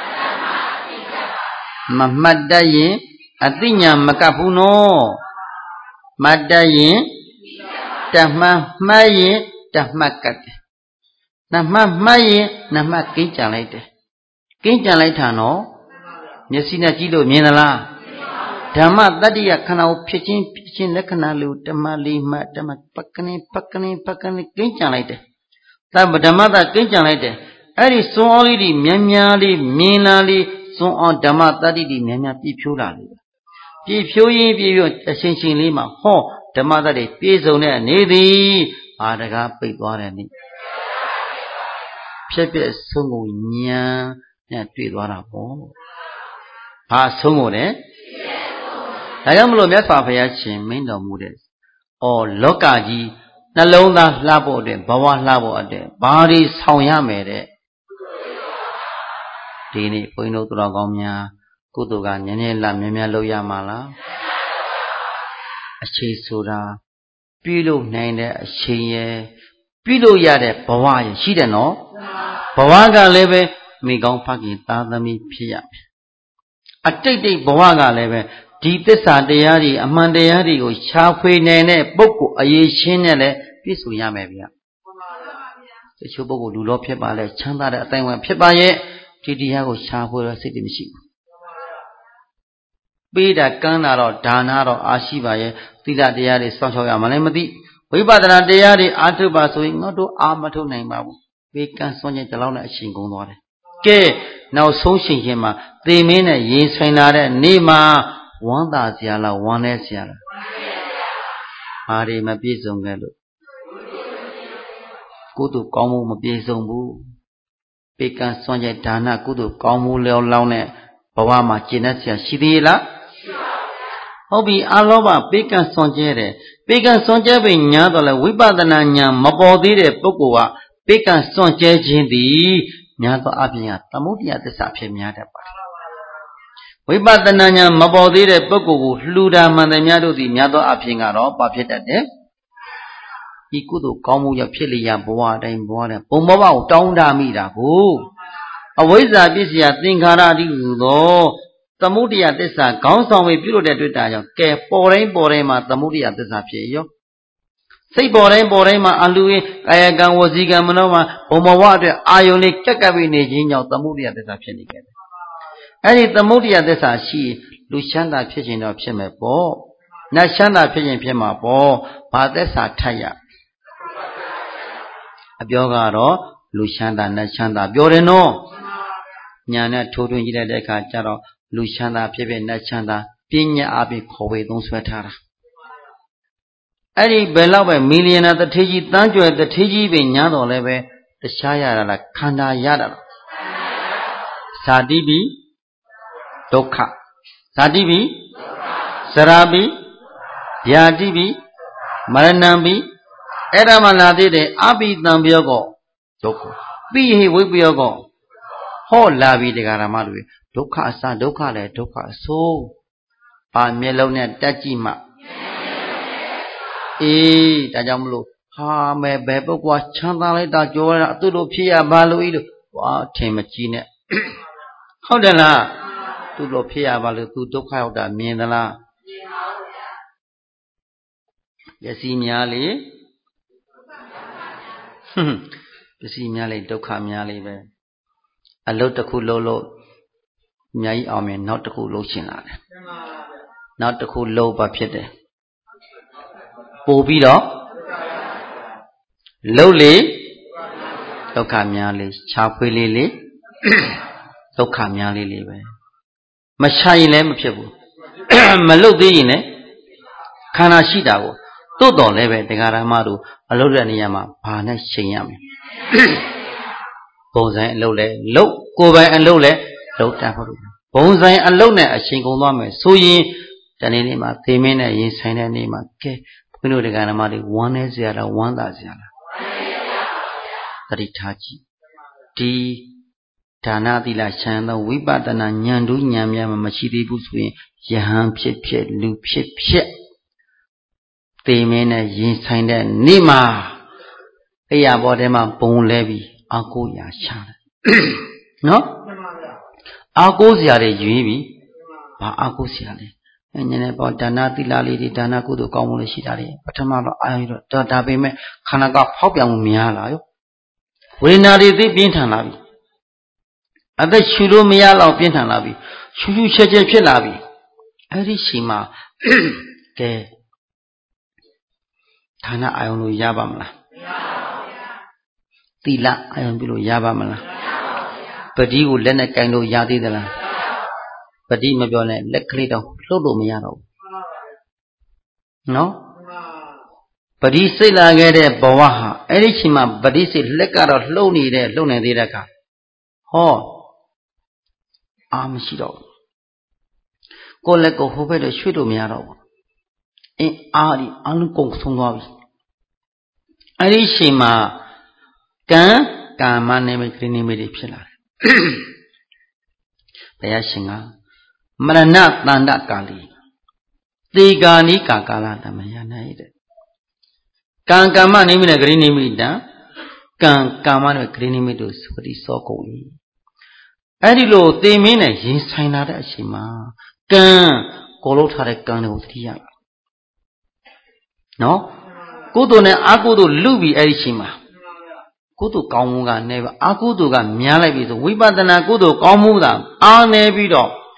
မမှတ်တတ်ရင်အတိညာမကတ်ဘူးနော်မှတ်တတ်ရင်တမှတ်မှတ်ရင်တမှတ်ကတ်တယ်နမှတ်မှတ်ရင်နမှတ်ကိန်းကြံလိုက်တယ်ကိန်းကြံလိုက်တာနော်မျက်စိနဲ့ကြည့်လို့မြင်သလားဓမ္မတတ္တိယခန္ဓာကိုဖြစ်ချင်းလက္ခဏာလို့ဓမ္မလေးမှဓမ္မပက္ကနေကိန်းကြံလိုက်တယ်ဓမ္မတကိန်းကြံလိုက်တယ်အဲ့ဒီစွန်းအားလေးတွေများလေးမြင်လာလေးစွန်းအားဓမ္မတတ္တိတွေများပြည့်ဖြိုးလာလေပြည့်ဖြိုးရင်ပြည့်အချင်းလေးမှာဟောဓမ္မတတ္တိပြည့်စုံတဲ့နေသည်အာတကားပိတ်သွားတယ်နိဖြစ်ဖြစ်ဆုံးကိုညာနဲ့တွေ့သွားတာပေါ့ဘာဆုံးကိုလဲဒါကြောင့်မလို့မြတ်စွာဘုရားရှင်မင်းတော်မူတဲ့လောကကြီးနှလုံးသားလှဖို့အတွက်ဘဝလှဖို့အတွက်ဘာတွေဆောင်ရမယ်တဲ့ဒီနေ့ဘုန်းကြီးတို့တော်ကောင်းများကုသိုလ်ကနည်းနည်းလှများလုပ်ရမှာလားအခြေဆိုတာပြုလုပ်နိုင်တဲ့အချိန်ရယ်ပြုလုပ်ရတဲ့ဘဝရယ်ရှိတယ်နော်ဘဝကလည်းပဲမိကောင်းဖခင်သားသမီးဖြစ်ရမယ်အတိတ်ဘဝကလည်းပဲဒီသစ္စာတရားတွေအမှန်တရားတွေကိုရှားဖွေနိုင်တဲ့ပုဂ္ဂိုလ်အရေးချင်းနဲ့လည်းပြည့်စုံရမယ်ဗျာတချို့ပုဂ္ဂိုလ်လူလောဖြစ်ပါလေချမ်းသာတဲ့အတိုင်းဝင်ဖြစ်ပါရဲ့ဒီတရားကိုရှားဖွေရစိတ်တွေမရှိဘူး Peda Kanaro, Danaro, Ashiba, Tila Diari, Sanchoya Malemati, Vipatana Diari, Atuba, so not to Amato Namabu. We can Sonia Jalona Shingon. Ke, now so Shihima, they mean a yes, Fainare, Nima, one that Yala, one Esiala. Hari Mabizum Galo. Go to Komu Mabizumbu. Pekan Sonia Dana, go to Komu Leo Laune, Pawama, Genesia, Shidila. Hobby Alova, Pekan Sonjere, Pekan Sonjabi Nyadole, Wibadana Nyam, Mabodi, Pokua, Pekan Sonje Jindi, Nyado Abia, Tamudia the Sapim Yada. Wibadana Nyam, Mabodi, Poku, Luda, Mandanyado, the Nyado Apingaro, Papita de Ikudu, Komu, Pilia, Boa, and Boa, Pomova, Tonda Mida, who. Away Zabisia, Thinkara, though. Tamudia desa, Gauson with Bureau de Daya, Ke Porema, Tamudia desa Pio. Say Porema, Alui, Ayagan was Ziga Manoma, Omawade, Ionic Kakabini, Gino, Tamudia desa Pianic. And it Tamudia desa she, Luciana Pigeon of Pima Bo, Nashana Pigeon Pima Bo, Padesa Taya. Abiogaro, Luciana, Nashanda, Bioreno. Nyana told you that the Kacharo. Luciana Pibe Nachanda, Pinya Abi Kowe, don't sweater. Eddie Bellawe, million at the Tiji, Tanjo at the Tiji, Vinyado Leve, the Shaya la Kanda Yada. Sadibi, Doka. Sadibi, Sarabi, Yadibi, Maranambi, Edamanadi, Abi Nambiogo, Doko. Be he with Biogo. Ho Lavi de Garamadu. Doka sa doka le doka so pa melone tajima tajamlo ha me bebo kwa chanda lai ta joe ra tu lo phit ya ba lo yi lo wa thin ma ji neဟုတ်တယ်လားtu lo phit ya ba lo tu dukhaရောက်taမြင်သလားပစ္စည်းများလေပစ္စည်းများလေဒုက္ခများလေပဲအလုတ်တစ်ခုလုံးလို့အများကြီးအောင်မြင်နောက်တစ်ခုလှုပ်ရှင်လာတယ်နောက်တစ်ခုလှုပ်ပါဖြစ်တယ်ပို့ပြီးတော့လှုပ်လေဒုက္ခများလေခြားဖွေးလေးလေဒုက္ခများလေးလေပဲမရှာရင်လည်းမဖြစ်ဘူးမလှုပ်သေးရင်လည်းခန္ဓာရှိတာကိုတိုးတော်လည်းပဲတရားဓမ္မတို့အလုပ်တဲ့နေရာမှာဘာနဲ့ချိန်ရမလဲပုံစံအလုပ်လဲလှုပ်ကိုယ်ပိုင်အလုပ်လဲလှုပ်တာဟုတ်လို့ဘုံဆိုင်အလုတ်နဲ့အချိန်ကုန်သွားမယ်ဆိုရင်ဒီနေ့မှာသေမင်းနဲ့ရင်ဆိုင်တဲ့နေ့မှာကဲဘုန်းကြီးတို့တရားဓမ္မတွေဝမ်းနေစရာလားဝမ်းသာစရာလားသတိထားကြည့်ဒီဒါနသီလချမ်းသောဝိပဿနာဉာဏ်တို့ဉာဏ်များမှမရှိသေးဘူးဆိုရင်ယဟန်ဖြစ်ဖြစ်လူဖြစ်ဖြစ်သေမင်းနဲ့ရင်ဆိုင်တဲ့နေ့မှာအဲ့ရဘောထဲမှာဘုံလဲပြီးအာကိုရာရှာတယ်နော်အာကိုစရာတွေရွေးပြီးဘာအာကိုစရာလဲညနေပေါ်ဒါနသီလလေးတွေဒါနကုသိုလ်ကောင်းမှုလေးရှိတာတွေပထမတော့အာရုံတော့ဒါပေမဲ့ခန္ဓာကဖောက်ပြန်မှုများလာရောဝေဒနာတွေသိပြင်းထန်လာပြီအသက်ရှူလို့မရတော့ပြင်းထန်လာပြီရှူရှူချက်ချက်ဖြစ်လာပြီအဲ့ဒီချိန်မှာကဲဌာနအာယုံလို့ရပါမလားမရပါဘူးဗျာသီလအာယုံပြုလို့ရပါမလားပတိကိုလက်နဲ့ကင်လို့ရသေးသလားပတိမပြောနဲ့လက်ကလေးတော့လှုပ်လို့မရတော့ဘူးနော်ပတိစိတ်လာခဲ့တဲ့ဘဝဟာအဲ့ဒီချိန်မှာပတိစိတ်လက်ကတော့လှုပ်နေသေးတဲ့အခါဟောအာမရှိတော့ကိုယ်လက်ကိုဟိုဘက်တော့ရွှေ့လို့မရတော့ဘူးအင်းအားဒီအလုံးကုန်ဆုံးသွားပြီအဲ့ဒီချိန်မှာကာမနဲ့မိကိနိမိတ်တွေဖြစ်လာတယ်ဘုရားရှင်ကမရဏတန္တကာလီသေကာနိကာလတမယနာဣတဲ့ကံကာမနိမိတ်နဲ့ဂရိနိမိတ်တံကံကာမနဲ့ဂရိနိမိတ်တို့ပတိစောကုန်၏အဲ့ဒီလိုသေမင်းနဲ့ရင်ဆိုင်လာတဲ့အချိန်မှာကံကိုလို့ထားတဲ့ကံတွေကိုသတိရပါနော်ကုသိုလ်နဲ့အကုသိုလ်လူပြီးအဲ့ဒီချိန်မှာကုသိုလ်ကောင်းမှုကနေပါအကုသိုလ်ကများလိုက်ပြီဆိုဝိပဿနာကုသိုလ်ကောင်းမှုသာအားနေပြီးတော့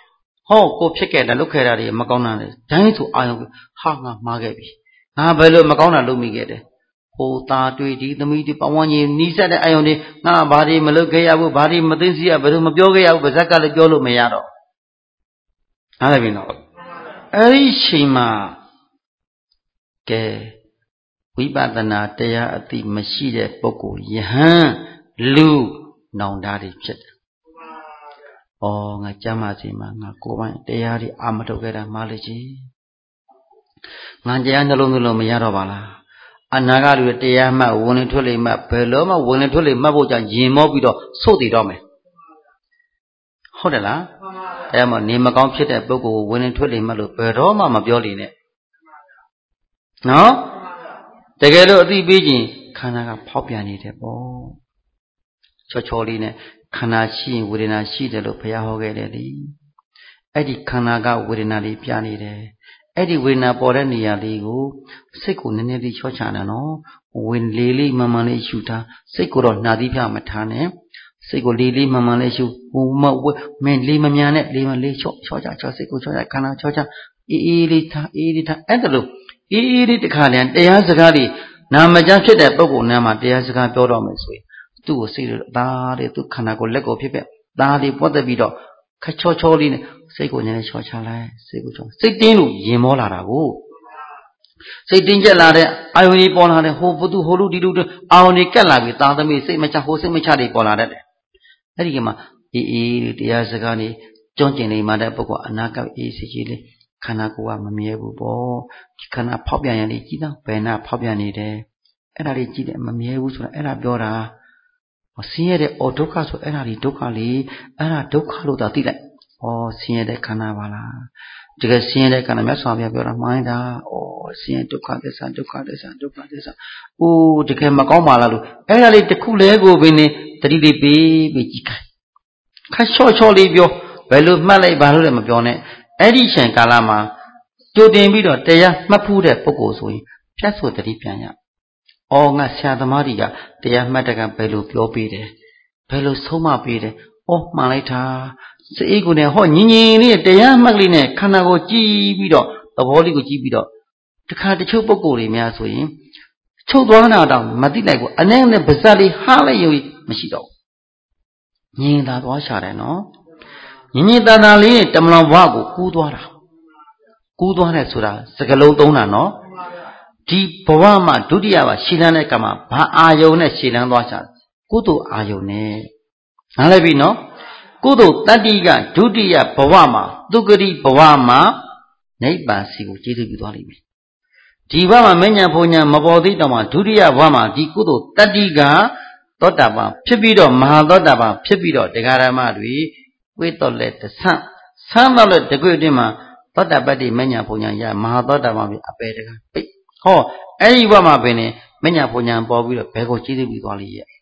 ဟောကိုဖြစ်ခဲ့တာလုတ်ခဲ့တာတွေမကောင်းတာလေဒိုင်းဆိုအာယုံဟာငါမှားခဲ့ပြီငါဘယ်လိုမကောင်းတာလုပ်မိခဲ့တယ်ဟိုသားတွေဒီသမီးတွေပဝန်းကြီးနီးစက်တဲ့အာယုံတွေငါဘာတွေမလုပ်ခဲ့ရဘူးဘာတွေမသိစီရဘယ်လိုမပြောခဲ့ရဘူးပါဇက်ကလည်းပြောလို့မရတော့နားလည်ပြီနော်အဲ့ဒီချိန်မှာကဲဝိပဿနာတရားအသိမရှိတဲ့ပုဂ္ဂိုလ်ယဟန်လူနောင်တတွေဖြစ်တယ်။ဩငါကျမ်းမာစီမှာငါကိုယ်ပိုင်တရားတွေအာမထုတ်ခဲ့တာမှားလေကြီး။ငါတရားနှလုံးသွင်းလို့မရတော့ပါလား။အနာဂတ်လူတရားမှတ်ဝင်လေထွက်လေမှတ်ဘယ်လိုမှဝင်လေထွက်လေမှတ်ဖို့ကြောင့်ရင်မောပြီးတော့စို့တည်တော့မယ်။ဟုတ်တယ်လား။အဲမှာနေမကောင်းဖြစ်တဲ့ပုဂ္ဂိုလ်ကိုဝင်လေထွက်လေမှတ်လို့ဘယ်တော့မှမပြောလိမ့်နဲ့။နော်။တကယ်လို့အသိပေးခြင်းခန္ဓာကဖောက်ပြန်နေတယ်ပေါ့။ချောလေးနဲ့ခန္ဓာရှိရင်ဝေဒနာရှိတယ်လို့ဘုရားဟောခဲ့တယ်လေအဲ့ဒီခန္ဓာကဝေဒနာလေးပြနေတယ်အဲ့ဒီဝေဒနာပေါ်တဲ့နေရာလေးကိုစိတ်ကိုနည်းနည်းလေးချောချတာနော်ဝင်လေးလေးမှန်မှန်လေးရှုထားစိတ်ကိုတော့နှာသီးပြမထားနဲ့စိတ်ကိုလေးလေးမှန်မှန်လေးရှုဟိုမင်းလေးမမြန်နဲ့လေးမလေးချောချစိတ်ကိုချောချခန္ဓာချောချအေးလေးထားအဲ့ဒါလို့အေးလေးတခါတည်းတရားစကားလေးနာမကျဖြစ်တဲ့ပုဂ္ဂိုလ်နာမှာတရားစကားပြောတော့မယ်ဆိုရင်သူ့ကိုစိတ်သားတဲ့သူခန္ဓာကိုလက်ကိုဖြစ်ပြသားလေးပွက်တက်ပြီးတော့ခချောလေးနဲ့စိတ်ကိုနည်းနည်းချောချလိုက်စိတ်ကိုချောစိတ်တင်းလို့ရင်မောလာတာကိုစိတ်တင်းကျက်လာတဲ့အာယုန်ကြီးပေါ်လာတဲ့ဟိုဘသူဟိုလူဒီလူအာယုန်ကြီးကက်လာပြီးသားသမီးစိတ်မချဟိုစိတ်မချတွေပေါ်လာတတ်တယ်အဲ့ဒီကမှအေးတရားစကားလေးကျွမ်းကျင်နေမှတဲ့ပုဂ္ဂိုလ်အနာကအေးစိတ်ကြီးလေးခန္ဓာကိုယ်ကမမြဲဘူးပေါ့ဒီခန္ဓာဖောက်ပြန်ရင်လေးကြည်တော့ဘယ်နာဖောက်ပြန်နေတယ်အဲ့ဒါလေးကြည့်တယ်မမြဲဘူးဆိုတာအဲ့ဒါပြောတာဆင်းရဲတဲ့ဒုက္ခဆိုအဲ့ဒါဒီဒုက္ခလေအဲ့ဒါဒုက္ခလို့သာသိလိုက်ဆင်းရဲတဲ့ခန္ဓာပါလားတကယ်ဆင်းရဲတဲ့ခန္ဓာမြတ်စွာဘုရားပြောတာမှန်တာဆင်းရဲဒုက္ခသစ္စာဒုက္ခသစ္စာဒုက္ခသစ္စာတကယ်မကောင်းပါလားလို့အဲ့ဒါလေးတစ်ခုလဲကိုပင်နေတတိလေးပေးပြီးကြည့်ခိုင်းခါချောလေးပြောဘယ်လိုမှတ်လိုက်ဘာလို့လဲမပြောနဲ့အဲ့ဒီချိန်ကာလမှာကြိုတင်ပြီးတော့တရားမှတ်ဖို့တဲ့ပုဂ္ဂိုလ်ဆိုရင်ဖြတ်ဆိုတတိပြန်ရငါဆရာသမားတွေကတရားမှတ်တကဘယ်လိုပြောပေးတယ်ဘယ်လိုဆုံးမပေးတယ်မှန်လိုက်တာစိတ်ကိုနဲ့ညင်လေးတရားမှတ်ကလေးနဲ့ခန္ဓာကိုကြည့်ပြီးတော့သဘောလေးကိုကြည့်ပြီးတော့တခါတချို့ပုဂ္ဂိုလ်တွေများဆိုရင်ချုပ်သွားတာတော့မသိလိုက်ဘူးအနဲ့နဲ့ပါးစပ်လေးဟားလိုက်ရုံမရှိတော့ညင်သာသွားရှာတယ်နော်ညင်သာလေးတမလောင်ဘဝကိုကူးသွားတာကူးသွားတယ်ဆိုတာစကလုံးသုံးတာနော်ဒီဘဝမှာဒုတိယပါရှည်လန်းတဲ့ကံမှာဘာအာယုံနဲ့ရှည်လန်းသွားချာကုသိုလ်အာယုံနဲ့နားလည်ပြီနော်ကုသိုလ်တတ္တိကဒုတိယဘဝမှာသုဂတိဘဝမှာနိဗ္ဗာန်စီကိုကျေးဇူးပြုသွားလိမ့်မယ်ဒီဘဝမှာမဉ္ဇဉ်ဘုံညာမပေါ်သေးတော့မှဒုတိယဘဝမှာဒီကုသိုလ်တတ္တိကသောတာပန်ဖြစ်ပြီးတော့မဟာသောတာပန်ဖြစ်ပြီးတော့တရားဓမ္မတွေဝိတောလက်တဆန့်ဆန်းတော့လက်တကွေ့အတွင်းမှာသောတာပတ္တိမဉ္ဇဉ်ဘုံညာရမဟာသောတာပန်ပြီးအပေတကပိတ်အဲ့ဒီဘဝမှာပင်နေမဉ္ဇဉ်ဘုံညာပေါ်ပြီးတော့ဘယ်ကိုကျေးဇူးပြုသွားလိမ့်ရဲ့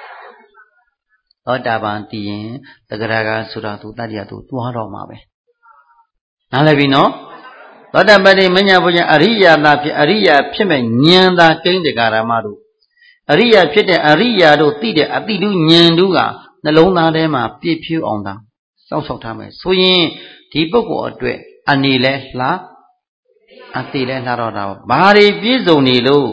သောတာပန်တည်ရင်တဂရကဆိုတာသူတတ္တိယသူသွားတော့မှာပဲနားလည်ပြီနော်သောတာပတ္တိမဉ္ဇဉ်ဘုံညာအရိယာသာဖြစ်အရိယာဖြစ်မဲ့ဉာဏ်သာကိန်းတရားဓမ္မတို့အရိယာဖြစ်တဲ့အရိယာတို့သိတဲ့အတိတုဉာဏ်တို့ကနှလုံးသားထဲမှာပြည့်ဖြူအောင်သာစောင့်ရှောက်ထားမယ်ဆိုရင်ဒီပုဂ္ဂိုလ်အတွက်အနေလဲလှအတိလဲလှတော့တာဘာတွေပြည့်စုံနေလို့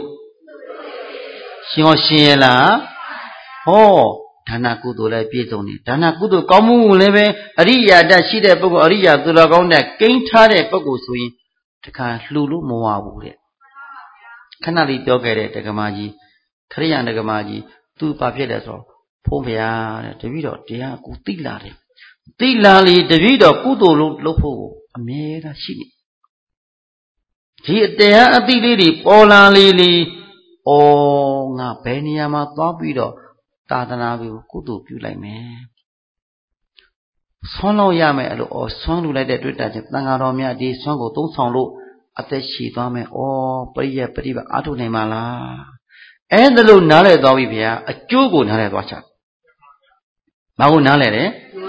ရှင်ရလားဒါနကုသိုလ်လည်းပြည့်စုံနေဒါနကုသိုလ်ကောင်းမှုလည်းပဲအရိယာတရှိတဲ့ပုဂ္ဂိုလ်အရိယာသူတော်ကောင်းတဲ့ကိန်းထားတဲ့ပုဂ္ဂိုလ်ဆိုရင်တခါလှူလို့မဝဘူးတဲ့ခဏလေးပြောခဲ့တဲ့ဒကမာကြီးခရိယံဒကမာကြီးသူဘာဖြစ်လဲဆိုတော့ဖုံးဖျားတဲ့တပည့်တော်တရားကိုသိလာတယ်သိလာလေတပည့်တော်ကုသိုလ်လုပ်ဖို့အမြဲတမ်းရှိနေဒီတရားအသိလေးတွေပေါ်လာလေငါဘယ်နေရာမှာသွားပြီးတော့သာသနာ့ကိုကုသိုလ်ပြုလိုက်မယ်ဆွမ်းလို့ရမယ်အဲ့လိုဆွမ်းလူလိုက်တဲ့တွေ့တာချင်းတန်ဃာတော်များဒီဆွမ်းကိုသုံးဆောင်လို့အသက်ရှည်သွားမယ်ပရိယပฏิပတ်အားထုတ်နိုင်ပါလားအဲ့ဒါလို့နားလည်သွားပြီဗျာအကျိုးကိုနားလည်သွားချဘာကိုနားလည်တယ်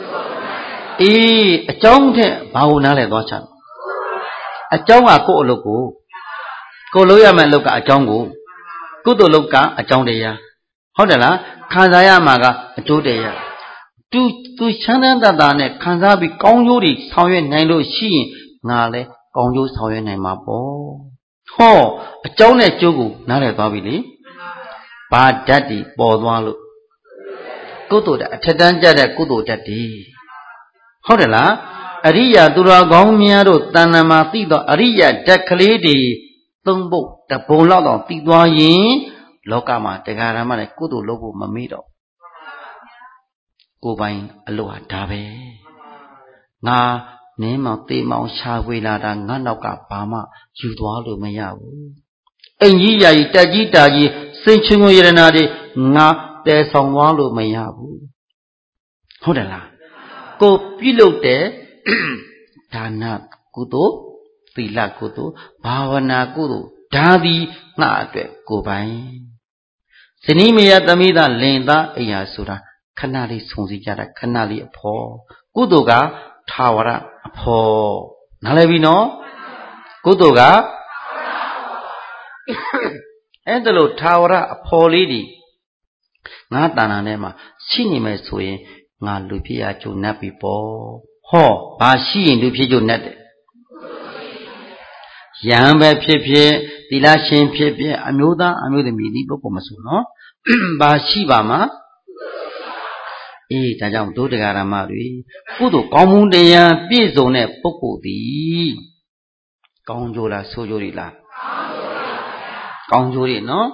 အကြောင်းထက်ဘာကိုနားလည်သွားချအကြောင်းကကိုယ့်အလုပ်ကိုလုပ်ရမယ့်အလုပ်ကအကြောင်းကိုကုသိုလ်လုပ်ကအကြောင်းတရားဟုတ်တယ်လားခံစားရမှာကအကျိုးတရားတသူချမ်းသာတာနဲ့ခံစားပြီးကောင်းကျိုးတွေဆောင်ရွက်နိုင်လို့ရှိရင်ငါလည်းကောင်းကျိုးဆောင်ရွက်နိုင်မှာပေါ့ဟောအကြောင်းနဲ့ကျိုးကိုနားလည်သွားပြီလေဘာဓာတ်တွေပေါ်သွားလို့ကုသိုလ်ဓာတ်အထက်တန်းကျတဲ့ကုသိုလ်ဓာတ်တွေဟုတ်တယ်လားအရိယာသူတော်ကောင်းများတို့တဏ္ဍာမှာသိတော့အရိယာဓာတ်ကလေးတွေသုံးဖို့တပုံလောက်တော့သိသွားရင်လောကမှာတရားဓမ္မနဲ့ကုသိုလ်လုပ်ဖို့မမေ့တော့ကိုယ်ပိုင်အလို့ဟာဒါပဲငါနင်းမောင်တေးမောင်ရှာဖွေလာတာငါနောက်ကဘာမှယူသွားလို့မရဘူးအိမ်ကြီးယာကြီးတက်ကြီးတာကြီးစိတ်ချင်းကိုယရနာတွေငါတဲဆောင်သွားလို့မရဘူးဟုတ်တယ်လားကိုပြုလုပ်တဲ့ဒါနကုသိုလ်သီလကုသိုလ်ဘာဝနာကုသိုလ်ဒါသည်ငါအတွက်ကိုယ်ပိုင်ဇနီးမယားသမီးသားလင်သားအိယာဆိုတာခဏလေးဆုံစည်းကြတာခဏလေးအဖော်ကုသိုလ်ကထာဝရအဖော်နားလည်ပြီနော်ကုသိုလ်ကအဲ့ဒါလို့ထာဝရအဖော်လေးဒီငါတဏ္ဍာထဲမှာရှိနေမယ်ဆိုရင်ငါလူဖြစ်ရကျုံ납ပြီပေါ့ဟောဘာရှိရင်လူဖြစ်ကျုံ납တယ်ယံပဲဖြစ်ဖြစ်သီလရှင်ဖြစ်ဖြစ်အမျိုးသားအမျိုးသမီးဒီပုဂ္ဂိုလ်မဆိုနော်ဘာရှိပါမှာအေးဒါကြောင့်ဒုဒကာရမတွေကုသိုလ်ကောင်းမှုတရားပြည့်စုံတဲ့ပုဂ္ဂိုလ်သည်ကောင်းကျိုးလားဆိုးကျိုးတွေလားကောင်းကျိုးတွေနော်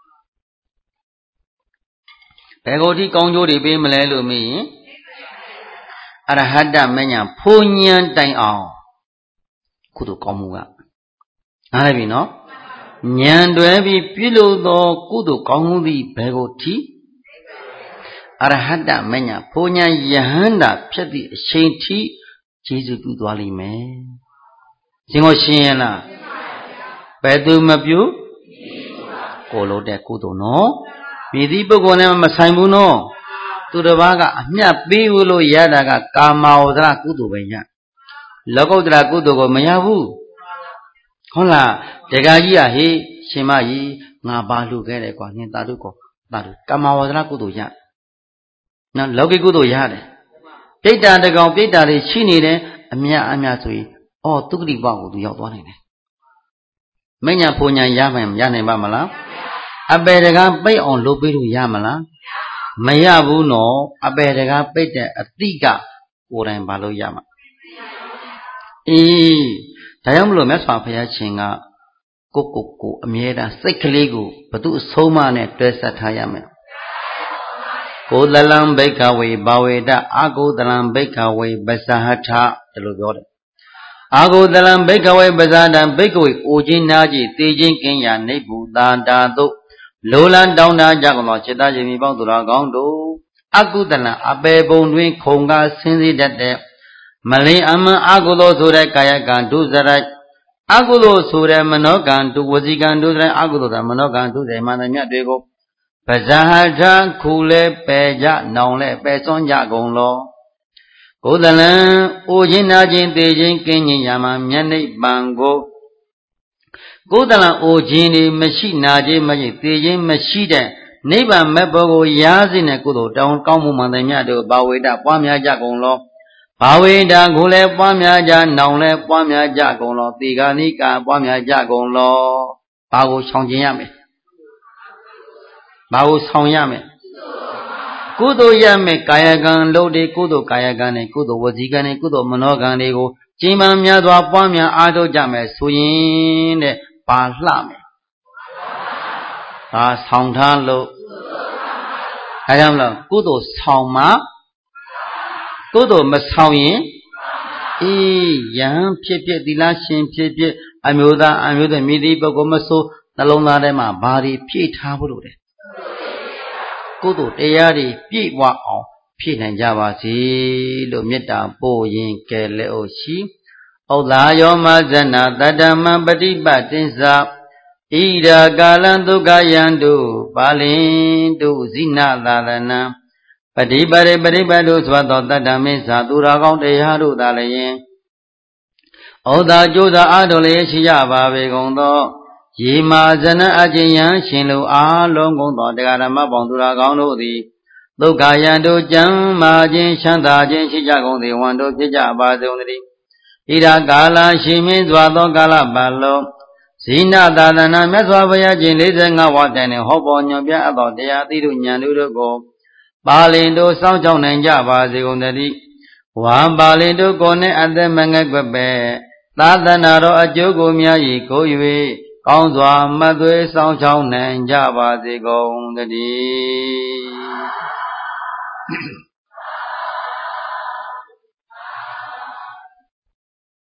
ဘယ်ကိုဒီကောင်းကျိုးတွေပေးမလဲလို့မေးရင်အရဟတမညာဖူဉဏ်တိုင်အောင်ကုသိုလ်ကောင်းမှုကနားလည်ပြီနော်ဉာဏ်တွဲပြီးပြုလို့သောကုသိုလ်ကောင်းမှုသည်ဘယ်ကိုထိအရဟတမညာဖူဉဏ်ယဟန္တာဖြစ်သည့်အချိန်ထိကျေစုပြုသွားလိမ့်မယ်ရှင်ကိုရှင်းရလားဘယ်သူမပြုကိုလို့တဲ့ကုသိုလ်နော်မြည်သည့်ပုဂ္ဂိုလ်နဲ့မဆိုင်ဘူးနော်သူတစ်ပါးကအမျှပေးလို့ရတာကကာမဝဇ္ဇကုသိုလ်ပဲရလောကုတ္တရာကုသိုလ်ကိုမရဘူးဟုတ်လားတက္ကကြီးကဟေးရှင်မကြီးငါပါလူခဲ့တယ်ကွာနင်တာတို့ကောတာတို့ကာမဝဇ္ဇကုသိုလ်ရနော်လောကိကုသိုလ်ရတယ်ပြိတ္တာတကောင်ပြိတ္တာတွေရှိနေတယ်အမြအမြဆိုရင်အော်သုက္ကတိဘကိုသူရောက်သွားနိုင်တယ်မညာပူညာရနိုင်ပါမလားအပေတကားပိတ်အောင်လုပ်ပေးလို့ရမလားမရဘူးနော်အပေတကားပိတ်တဲ့အတိကကိုယ်တိုင်မလုပ်ရမှာအေးဒါကြောင့်မလို့မြတ်စွာဘုရားရှင်ကကိုအမြဲတမ်းစိတ်ကလေးကိုဘသူအဆုံးမနဲ့တွဲဆက်ထားရမယ်ကိုယ်တလံဘိက္ခဝေဘာဝေတအာကိုတလံဘိက္ခဝေပဇဟထဒီလိုပြောတယ်အာကိုတလံဘိက္ခဝေပဇာတံဘိက္ခဝေအိုခြင်းနာခြင်းတေခြင်းကင်းရာနိဗ္ဗူတာတာတို့လိုလံတောင်းတကြကုန်သောจิตရှင်မိပေါင်းသူတော်ကောင်းတို့အကုသလံအပေပုံတွင်ခုံကားဆင်းစေတတ်တဲ့မလင်အမှန်အကုသိုလ်ဆိုတဲ့ကာယကံဒုစရိုက်အကုသိုလ်ဆိုတဲ့မနောကံဒုဝစီကံဒုစရိုက်အကုသိုလ်တဲ့မနောကံဒုစရိုက်မှန်သမျှတွေကိုပဇာဟထခုလဲပယ်ကြနောင်လဲပယ်စွန်းကြကုန်လောကိုယ်တလံအိုခြင်းနာခြင်းသေခြင်းကင်းခြင်းရာမှာမျက်နှိပ်ပံကိုကိုယ်တလံအိုခြင်းတွေမရှိနာခြင်းမရှိသေခြင်းမရှိတဲ့နိဗ္ဗာန်မဲ့ဘောကိုရားစေတဲ့ကုသိုလ်တောင်းကောင်းမှုမှန်သမျှတို့ဘာဝေဒပွားများကြကုန်လောဘာဝေဒကိုလည်းပွားများကြနောင်လည်းပွားများကြကုန်လောသေဂာနိကာပွားများကြကုန်လောဘာကိုဆောင်ကျင်ရမယ်ဘာကိုဆောင်ရမယ်ကုသိုလ်ရမယ်ကာယကံလုပ်တွေကုသိုလ်ကာယကံနဲ့ကုသိုလ်ဝစီကံနဲ့ကုသိုလ်မနောကံတွေကိုကျင့်ပန်းများစွာပွားများအားထုတ်ကြမယ်ဆိုရင်တဲ့ဘာလှမယ်ဒါဆောင်ထားလို့အဲကြောင့်မလို့ကုသိုလ်ဆောင်မှကုသိုလ်မဆောင်ရင်အေးယံဖြစ်ဖြစ်သီလရှင်ဖြစ်ဖြစ်အမျိုးသားအမျိုးသမီးဒီပုဂ္ဂိုလ်မဆိုနှလုံးသားထဲမှာဘာတွေဖြည့်ထားဖို့လို့တဲ့ကုသိုလ်တရားတွေပြည့်ဝအောင်ဖြည့်နိုင်ကြပါစေလို့မေတ္တာပို့ရင်ကဲလက်အိုရှိဩသာယောမဇဏတတ္တမံပฏิပတ်တင်္စဣရာကာလံဒုက္ခယံတုပါလင်တုဇိနသာလနံပฏิပတ်ရေပฏิပတ်တို့ဆိုသောတတ္တမေသာသူတော်ကောင်းတရားတို့သာလျင်ဩသာကြိုးစားအားထုတ်လျက်ရှိကြပါပေကုန်သောယေမာဇနအကျဉ်ယံရှင်လူအားလုံးကုန်သောတရားဓမ္မပေါင်းသူတော်ကောင်းတို့သည်ဒုက္ခယံတို့ကျမ်းမာခြင်းချမ်းသာခြင်းရှိကြကုန်သည်ဝံတို့ဖြစ်ကြပါစေကုန်သတည်းဣဒာကာလရှိမင်းစွာသောကာလပတ်လုံးဇိနသာသနာမြတ်စွာဘုရားရှင်45ဝါတိုင်နှင့်ဟောပေါ်ညွှန်ပြအပ်သောတရားသီးတို့ဉာဏ်တို့ကိုပါလင်တို့စောင့်ကြောက်နိုင်ကြပါစေကုန်သတည်းဝါပါလင်တို့ကိုနှင့်အသက်မငယ်ကွယ်ပဲသာသနာတော်အကျိုးကိုများ၏ကို၍ကောင်းစွာမှတ်သွေးစောင့်ကြောက်နိုင်ကြပါစေကုန်သတည်း